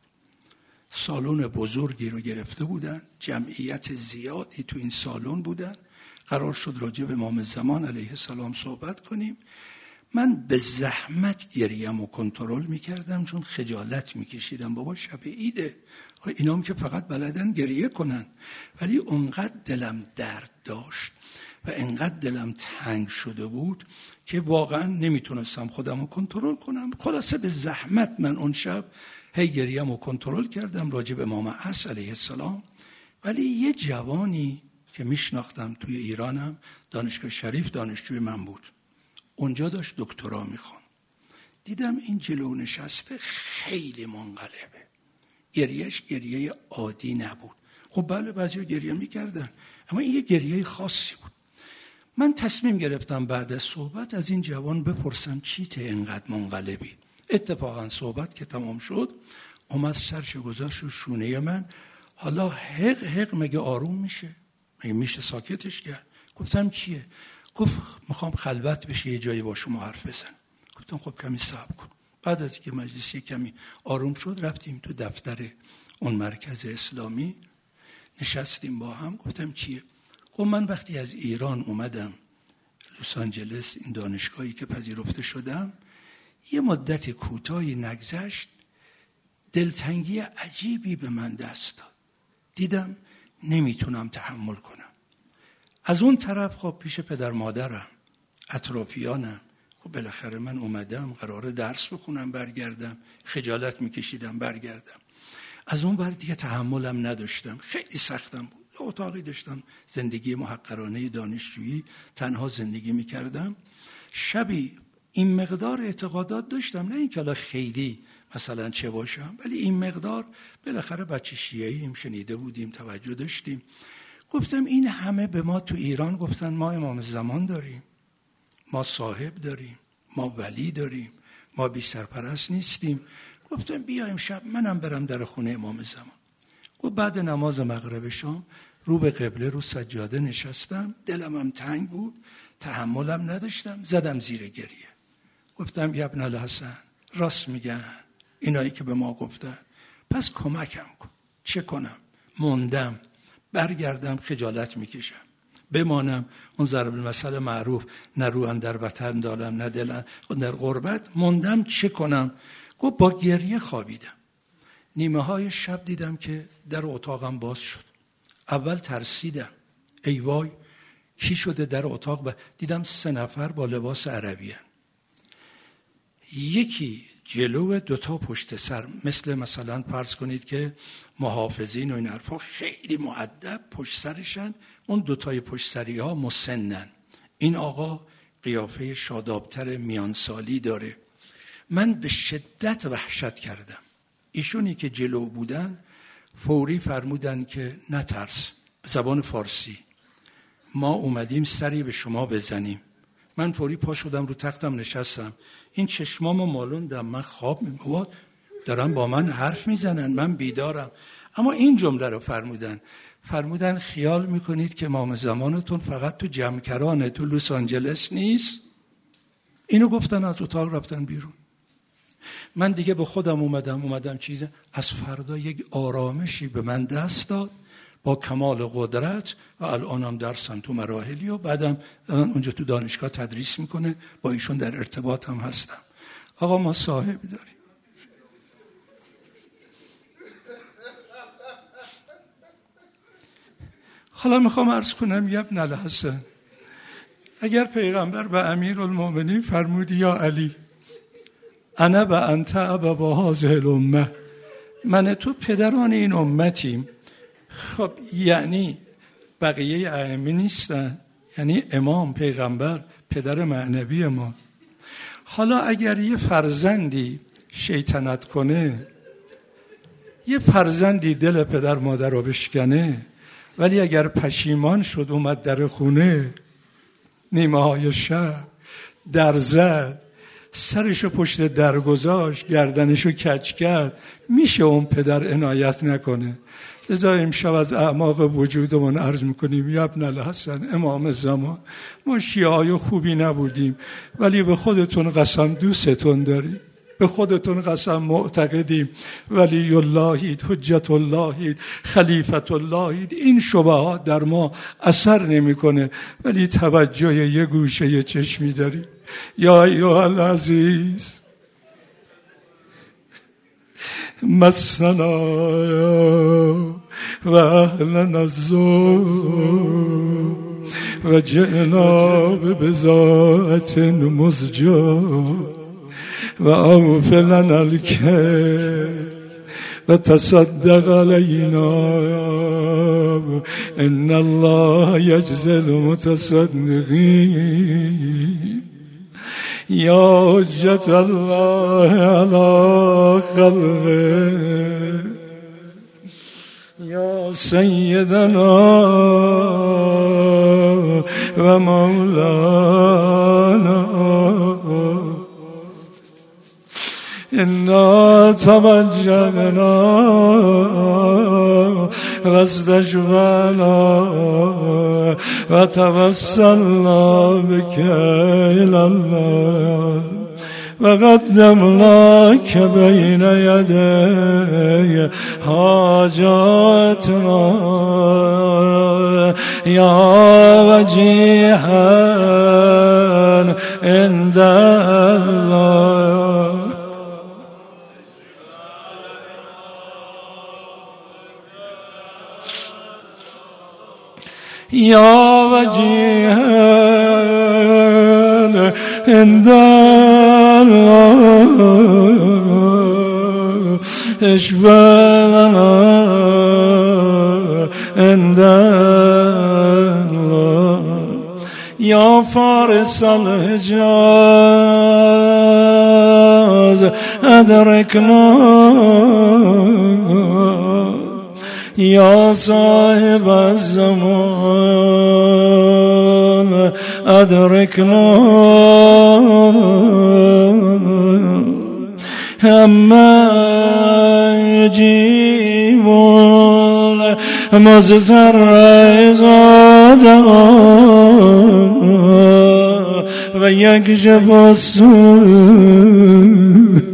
سالن بزرگی رو گرفته بودن، جمعیت زیادی تو این سالن بودن، قرار شد راجع به امام زمان علیه السلام صحبت کنیم. من به زحمت گریم و کنترل میکردم چون خجالت میکشیدم، بابا شب عیده، اینام که فقط بلدن گریه کنن. ولی اونقدر دلم درد داشت و انقدر دلم تنگ شده بود که واقعا نمیتونستم خودم رو کنترل کنم. خلاصه به زحمت من اون شب هی گریم و کنترل کردم راجع به امام عصر علیه السلام. ولی یه جوانی که میشناختم توی ایرانم، دانشگاه شریف دانشجوی من بود، اونجا داشت دکترا میخوان. دیدم این جلو نشسته خیلی منقلبه، گریهش گریه عادی نبود. خب بله بعضی گریه میکردن، اما این یه گریه خاصی بود. من تصمیم گرفتم بعد از صحبت از این جوان بپرسم چی ته اینقدر منقلبی. اتفاقا صحبت که تمام شد اومد سرش گذاشت رو شونه من. حالا حق مگه آروم میشه؟ مگه میشه ساکتش کرد؟ گفتم چیه؟ گفت میخوام خلوت بشه یه جایی با شما حرف بزن. گفتم خب کمی صبر کن. بعد از که مجلس کمی آروم شد رفتیم تو دفتر اون مرکز اسلامی، نشستیم با هم. گفتم چیه؟ گفت من وقتی از ایران اومدم لس آنجلس، این دانشگاهی که پذیرفته شدم، یه مدت کوتاهی نگذشت دلتنگی عجیبی به من دست داد. دیدم نمیتونم تحمل کنم. از اون طرف خب پیش پدر مادرم، اطرافیانم، خب بالاخره من اومدم قراره درس بخونم برگردم، خجالت میکشیدم برگردم. از اون ور دیگه تحملم نداشتم، خیلی سختم بود. اتاقی داشتم زندگی محقرانه دانشجویی، تنها زندگی میکردم. شبی این مقدار اعتقادات داشتم، نه اینکه حالا خیلی مثلا چه باشم، ولی این مقدار بالاخره بچه شیعه‌ایم، شنیده بودیم، توجه داشتیم. گفتم این همه به ما تو ایران گفتن ما امام زمان داریم، ما صاحب داریم، ما ولی داریم، ما بی سرپرست نیستیم. گفتم بیا امشب منم برم در خونه امام زمان. گفت بعد نماز مغرب شام رو به قبله رو سجاده نشستم، دلم هم تنگ بود، تحملم نداشتم، زدم زیر گریه. گفتم یا ابن الحسن راست میگن اینایی که به ما گفتن، پس کمکم کن. چه کنم؟ موندم، برگردم خجالت میکشم، بمانم اون ضرب المثل معروف نه رو اندر وطن دارم نه دل در غربت. موندم چه کنم؟ گفت با گریه خوابیدم. نیمه های شب دیدم که در اتاقم باز شد. اول ترسیدم، ای وای کی شده در اتاق؟ دیدم 3 نفر با لباس عربی هن. یکی جلو 2 تا پشت سر، مثلا فرض کنید که محافظین و این حرفا خیلی مؤدب پشت سرشن، اون 2 تای پشت سری ها مسنن. این آقا قیافه شادابتر میانسالی داره. من به شدت وحشت کردم. ایشونی که جلو بودن فوری فرمودن که نترس، زبان فارسی، ما اومدیم سری به شما بزنیم. من فوری پا شدم رو تختم نشستم، این چشمامو مالوندم، من خواب میبود دارم با من حرف میزنن، من بیدارم. اما این جمله رو فرمودن خیال میکنید که امام زمانتون فقط تو جمکرانه، تو لس آنجلس نیست؟ اینو گفتن، از اتاق رفتن بیرون. من دیگه به خودم اومدم چیزه. از فردا یک آرامشی به من دست داد با کمال قدرت و الانم درسم تو مراحلی و بعدم اونجا تو دانشگاه تدریس میکنه، با ایشون در ارتباط هم هستم. آقا ما صاحب داریم. حالا میخوام عرض کنم یا ابن الحسن، اگر پیغمبر به امیرالمؤمنین فرمود یا علی انا و انت ابا هذه الامه، من تو پدران این امتیم، خب یعنی بقیه ائمه نیستن؟ یعنی امام پیغمبر پدر معنوی ما. حالا اگر یه فرزندی شیطنت کنه، یه فرزندی دل پدر مادر رو بشکنه، ولی اگر پشیمان شد اومد در خونه نیمه های شب در زد، سرشو پشت در گذاشت، گردنشو کج کرد، میشه اون پدر عنایت نکنه؟ لذا امشب از اعماق وجودمون عرض میکنیم یا ابن الحسن امام زمان، ما شیعه‌های خوبی نبودیم ولی به خودتون قسم دوستتون داریم، به خودتون قسم معتقدیم ولی اللهید، حجت اللهید، خلیفت اللهید. این شبهات در ما اثر نمیکنه ولی توجه یه گوشه یه چشمی داریم. یا ایها العزیز مسنا و اهلنا الزور و جئنا ببضاعة مزجاة و اوف لنا الكيل و تصدق علینا ان الله یجزی المتصدقین. یا حجت الله علی خلقه یا سیدنا و مولانا انا توجهنا و استشفعنا و توسلنا بك الى الله و قدمناك بین یدی حاجاتنا یا وجیها عند الله. یا وجیها عند الله اشفع لنا عند الله. یا فارس الحجاز ادرکنا یا صاحب الزمان ادرکنا اما یجیب المضطر اذا دعا و یکشف السوء.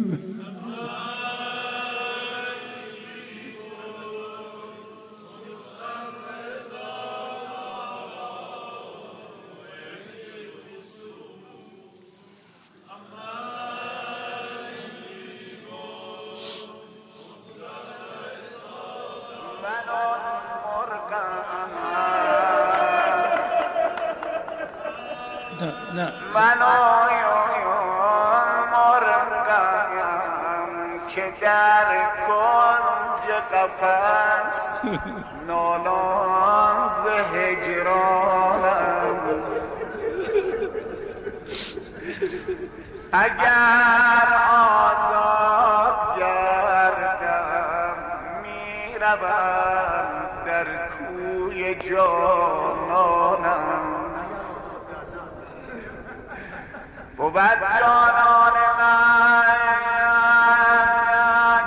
من مرغم که در کنج قفس نالان ز هجرانم، اگر آزاد گردم میروم در کوی جانانم. بود جانان من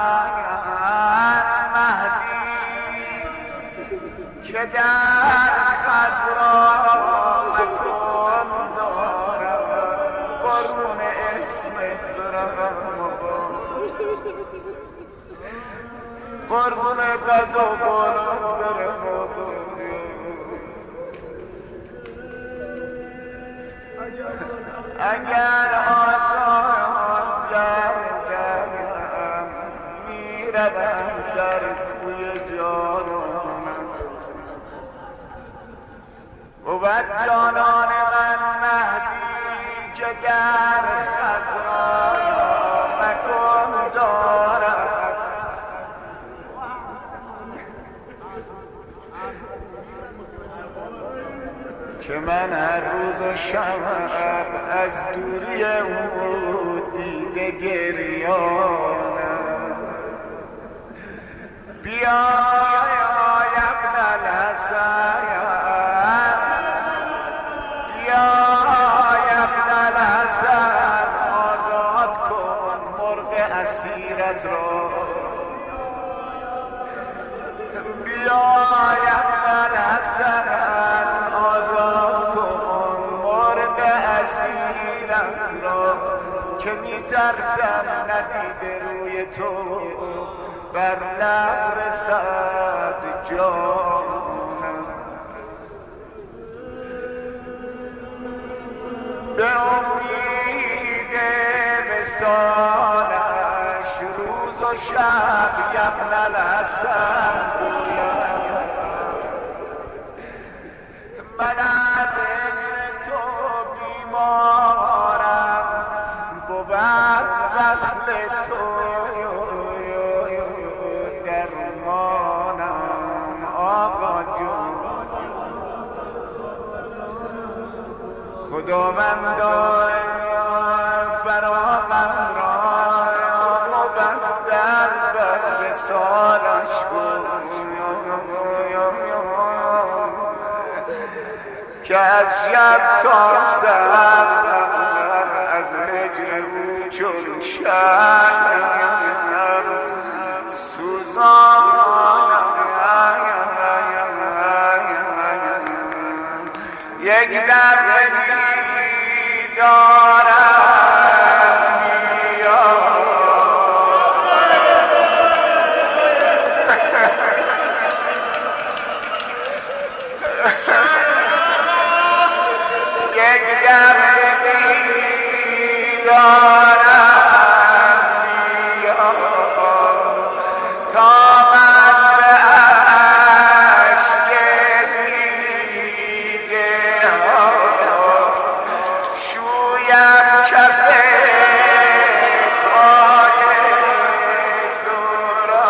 مهدی که در خضرا مکن دارم، قربون اسمت برم، قربون قد و بلند برم. اگر آزاد گردم میروم در کوی جانانم. بود جانان من مهدی که در خضرا مکن دارد، که من هر روز و شب از دوری او دیده گریانم. بیا ابن الحسن، بیا ابن الحسن، آزاد کن مرغ اسیرت را. بیا ابن الحسن، آزاد کن مرغ اسیرت را، که میترسم ندیده روی تو بر لب رسد جانم. به امید وصالش روز و شب ابن الحسن گویم، من از هجر تو بیمارم، بود وصل تو درمانم. آقا جون خداوندا فراغم را مبدل بر وصالش کن، که از شب تا سحر از هجر او چون شمع سوزانم. یک در دیدارم یک در دیدارم بیا، تا من به عشق دیده شویم کف پای تو را.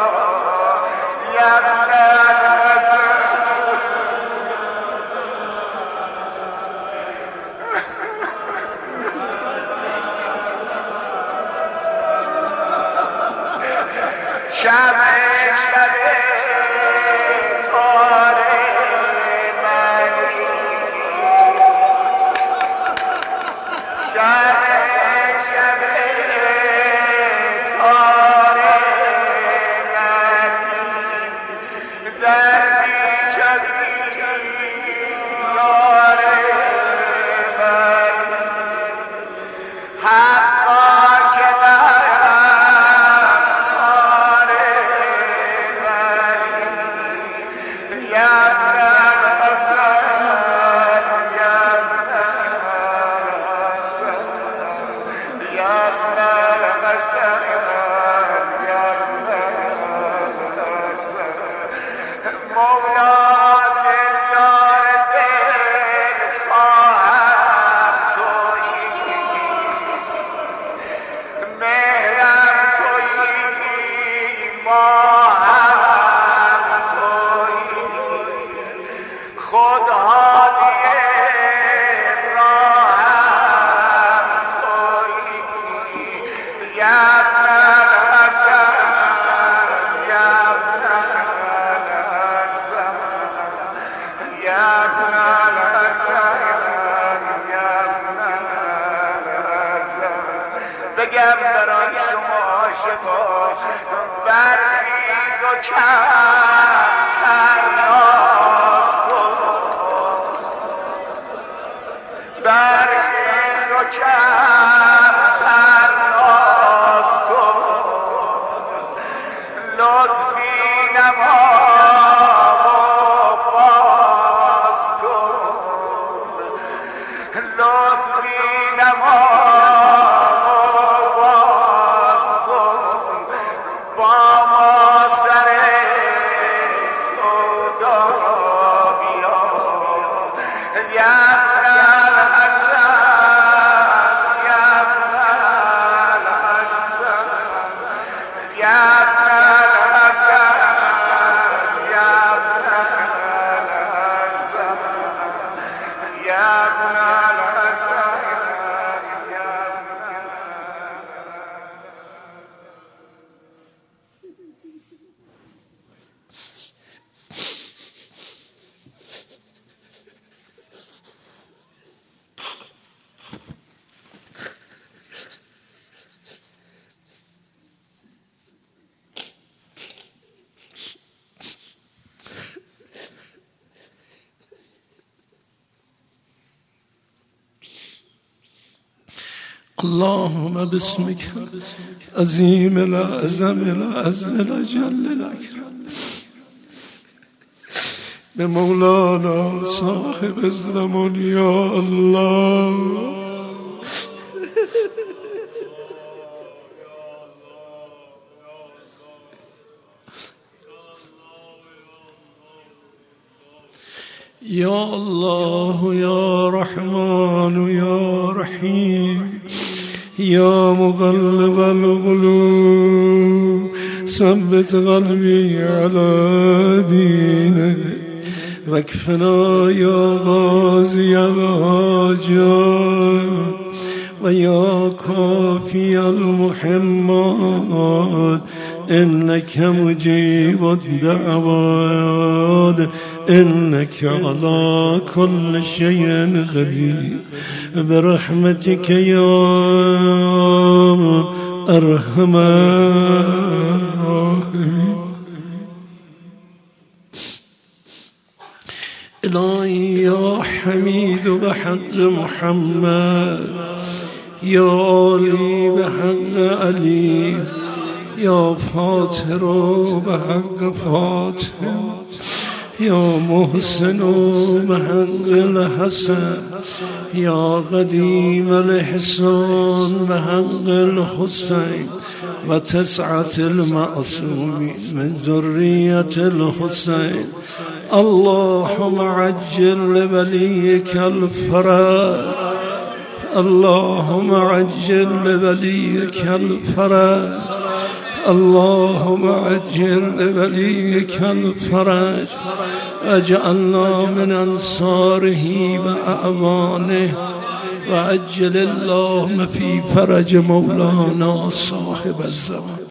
بگم برای شما عاشقا برخیز و کمتر ناز کن، برخیز و کمتر ناز کن، لطفی نما و باز کن، لطفی نما اللهم باسمك عظيم الأعظم الأعز الأجل الأكرم بمولانا صاحب الزمان يا الله يا الله يا رحمن يا رحيم يا مغلب القلوب ثبت قلبي على دينك واكفنا يا غازي الحاجات ويا كافي المحمات إنك مجيب الدعوات إنك على كل شيء قدير برحمتك يا أرحم الراحمين. إلهي يا حميد بحق محمد يا علي بحق علي يا فاطر بحق فاطر يا محسن بحق الحسن يا قديم الإحسان بحق الحسين وتسعة المعصومين من ذرية الحسين. اللهم عجل لوليك الفرج اللهم عجل لوليك الفرج اللهم عجل لوليك الفرج واجعلنا من أنصاره وأعوانه وعجل اللهم في فرج مولانا صاحب الزمان.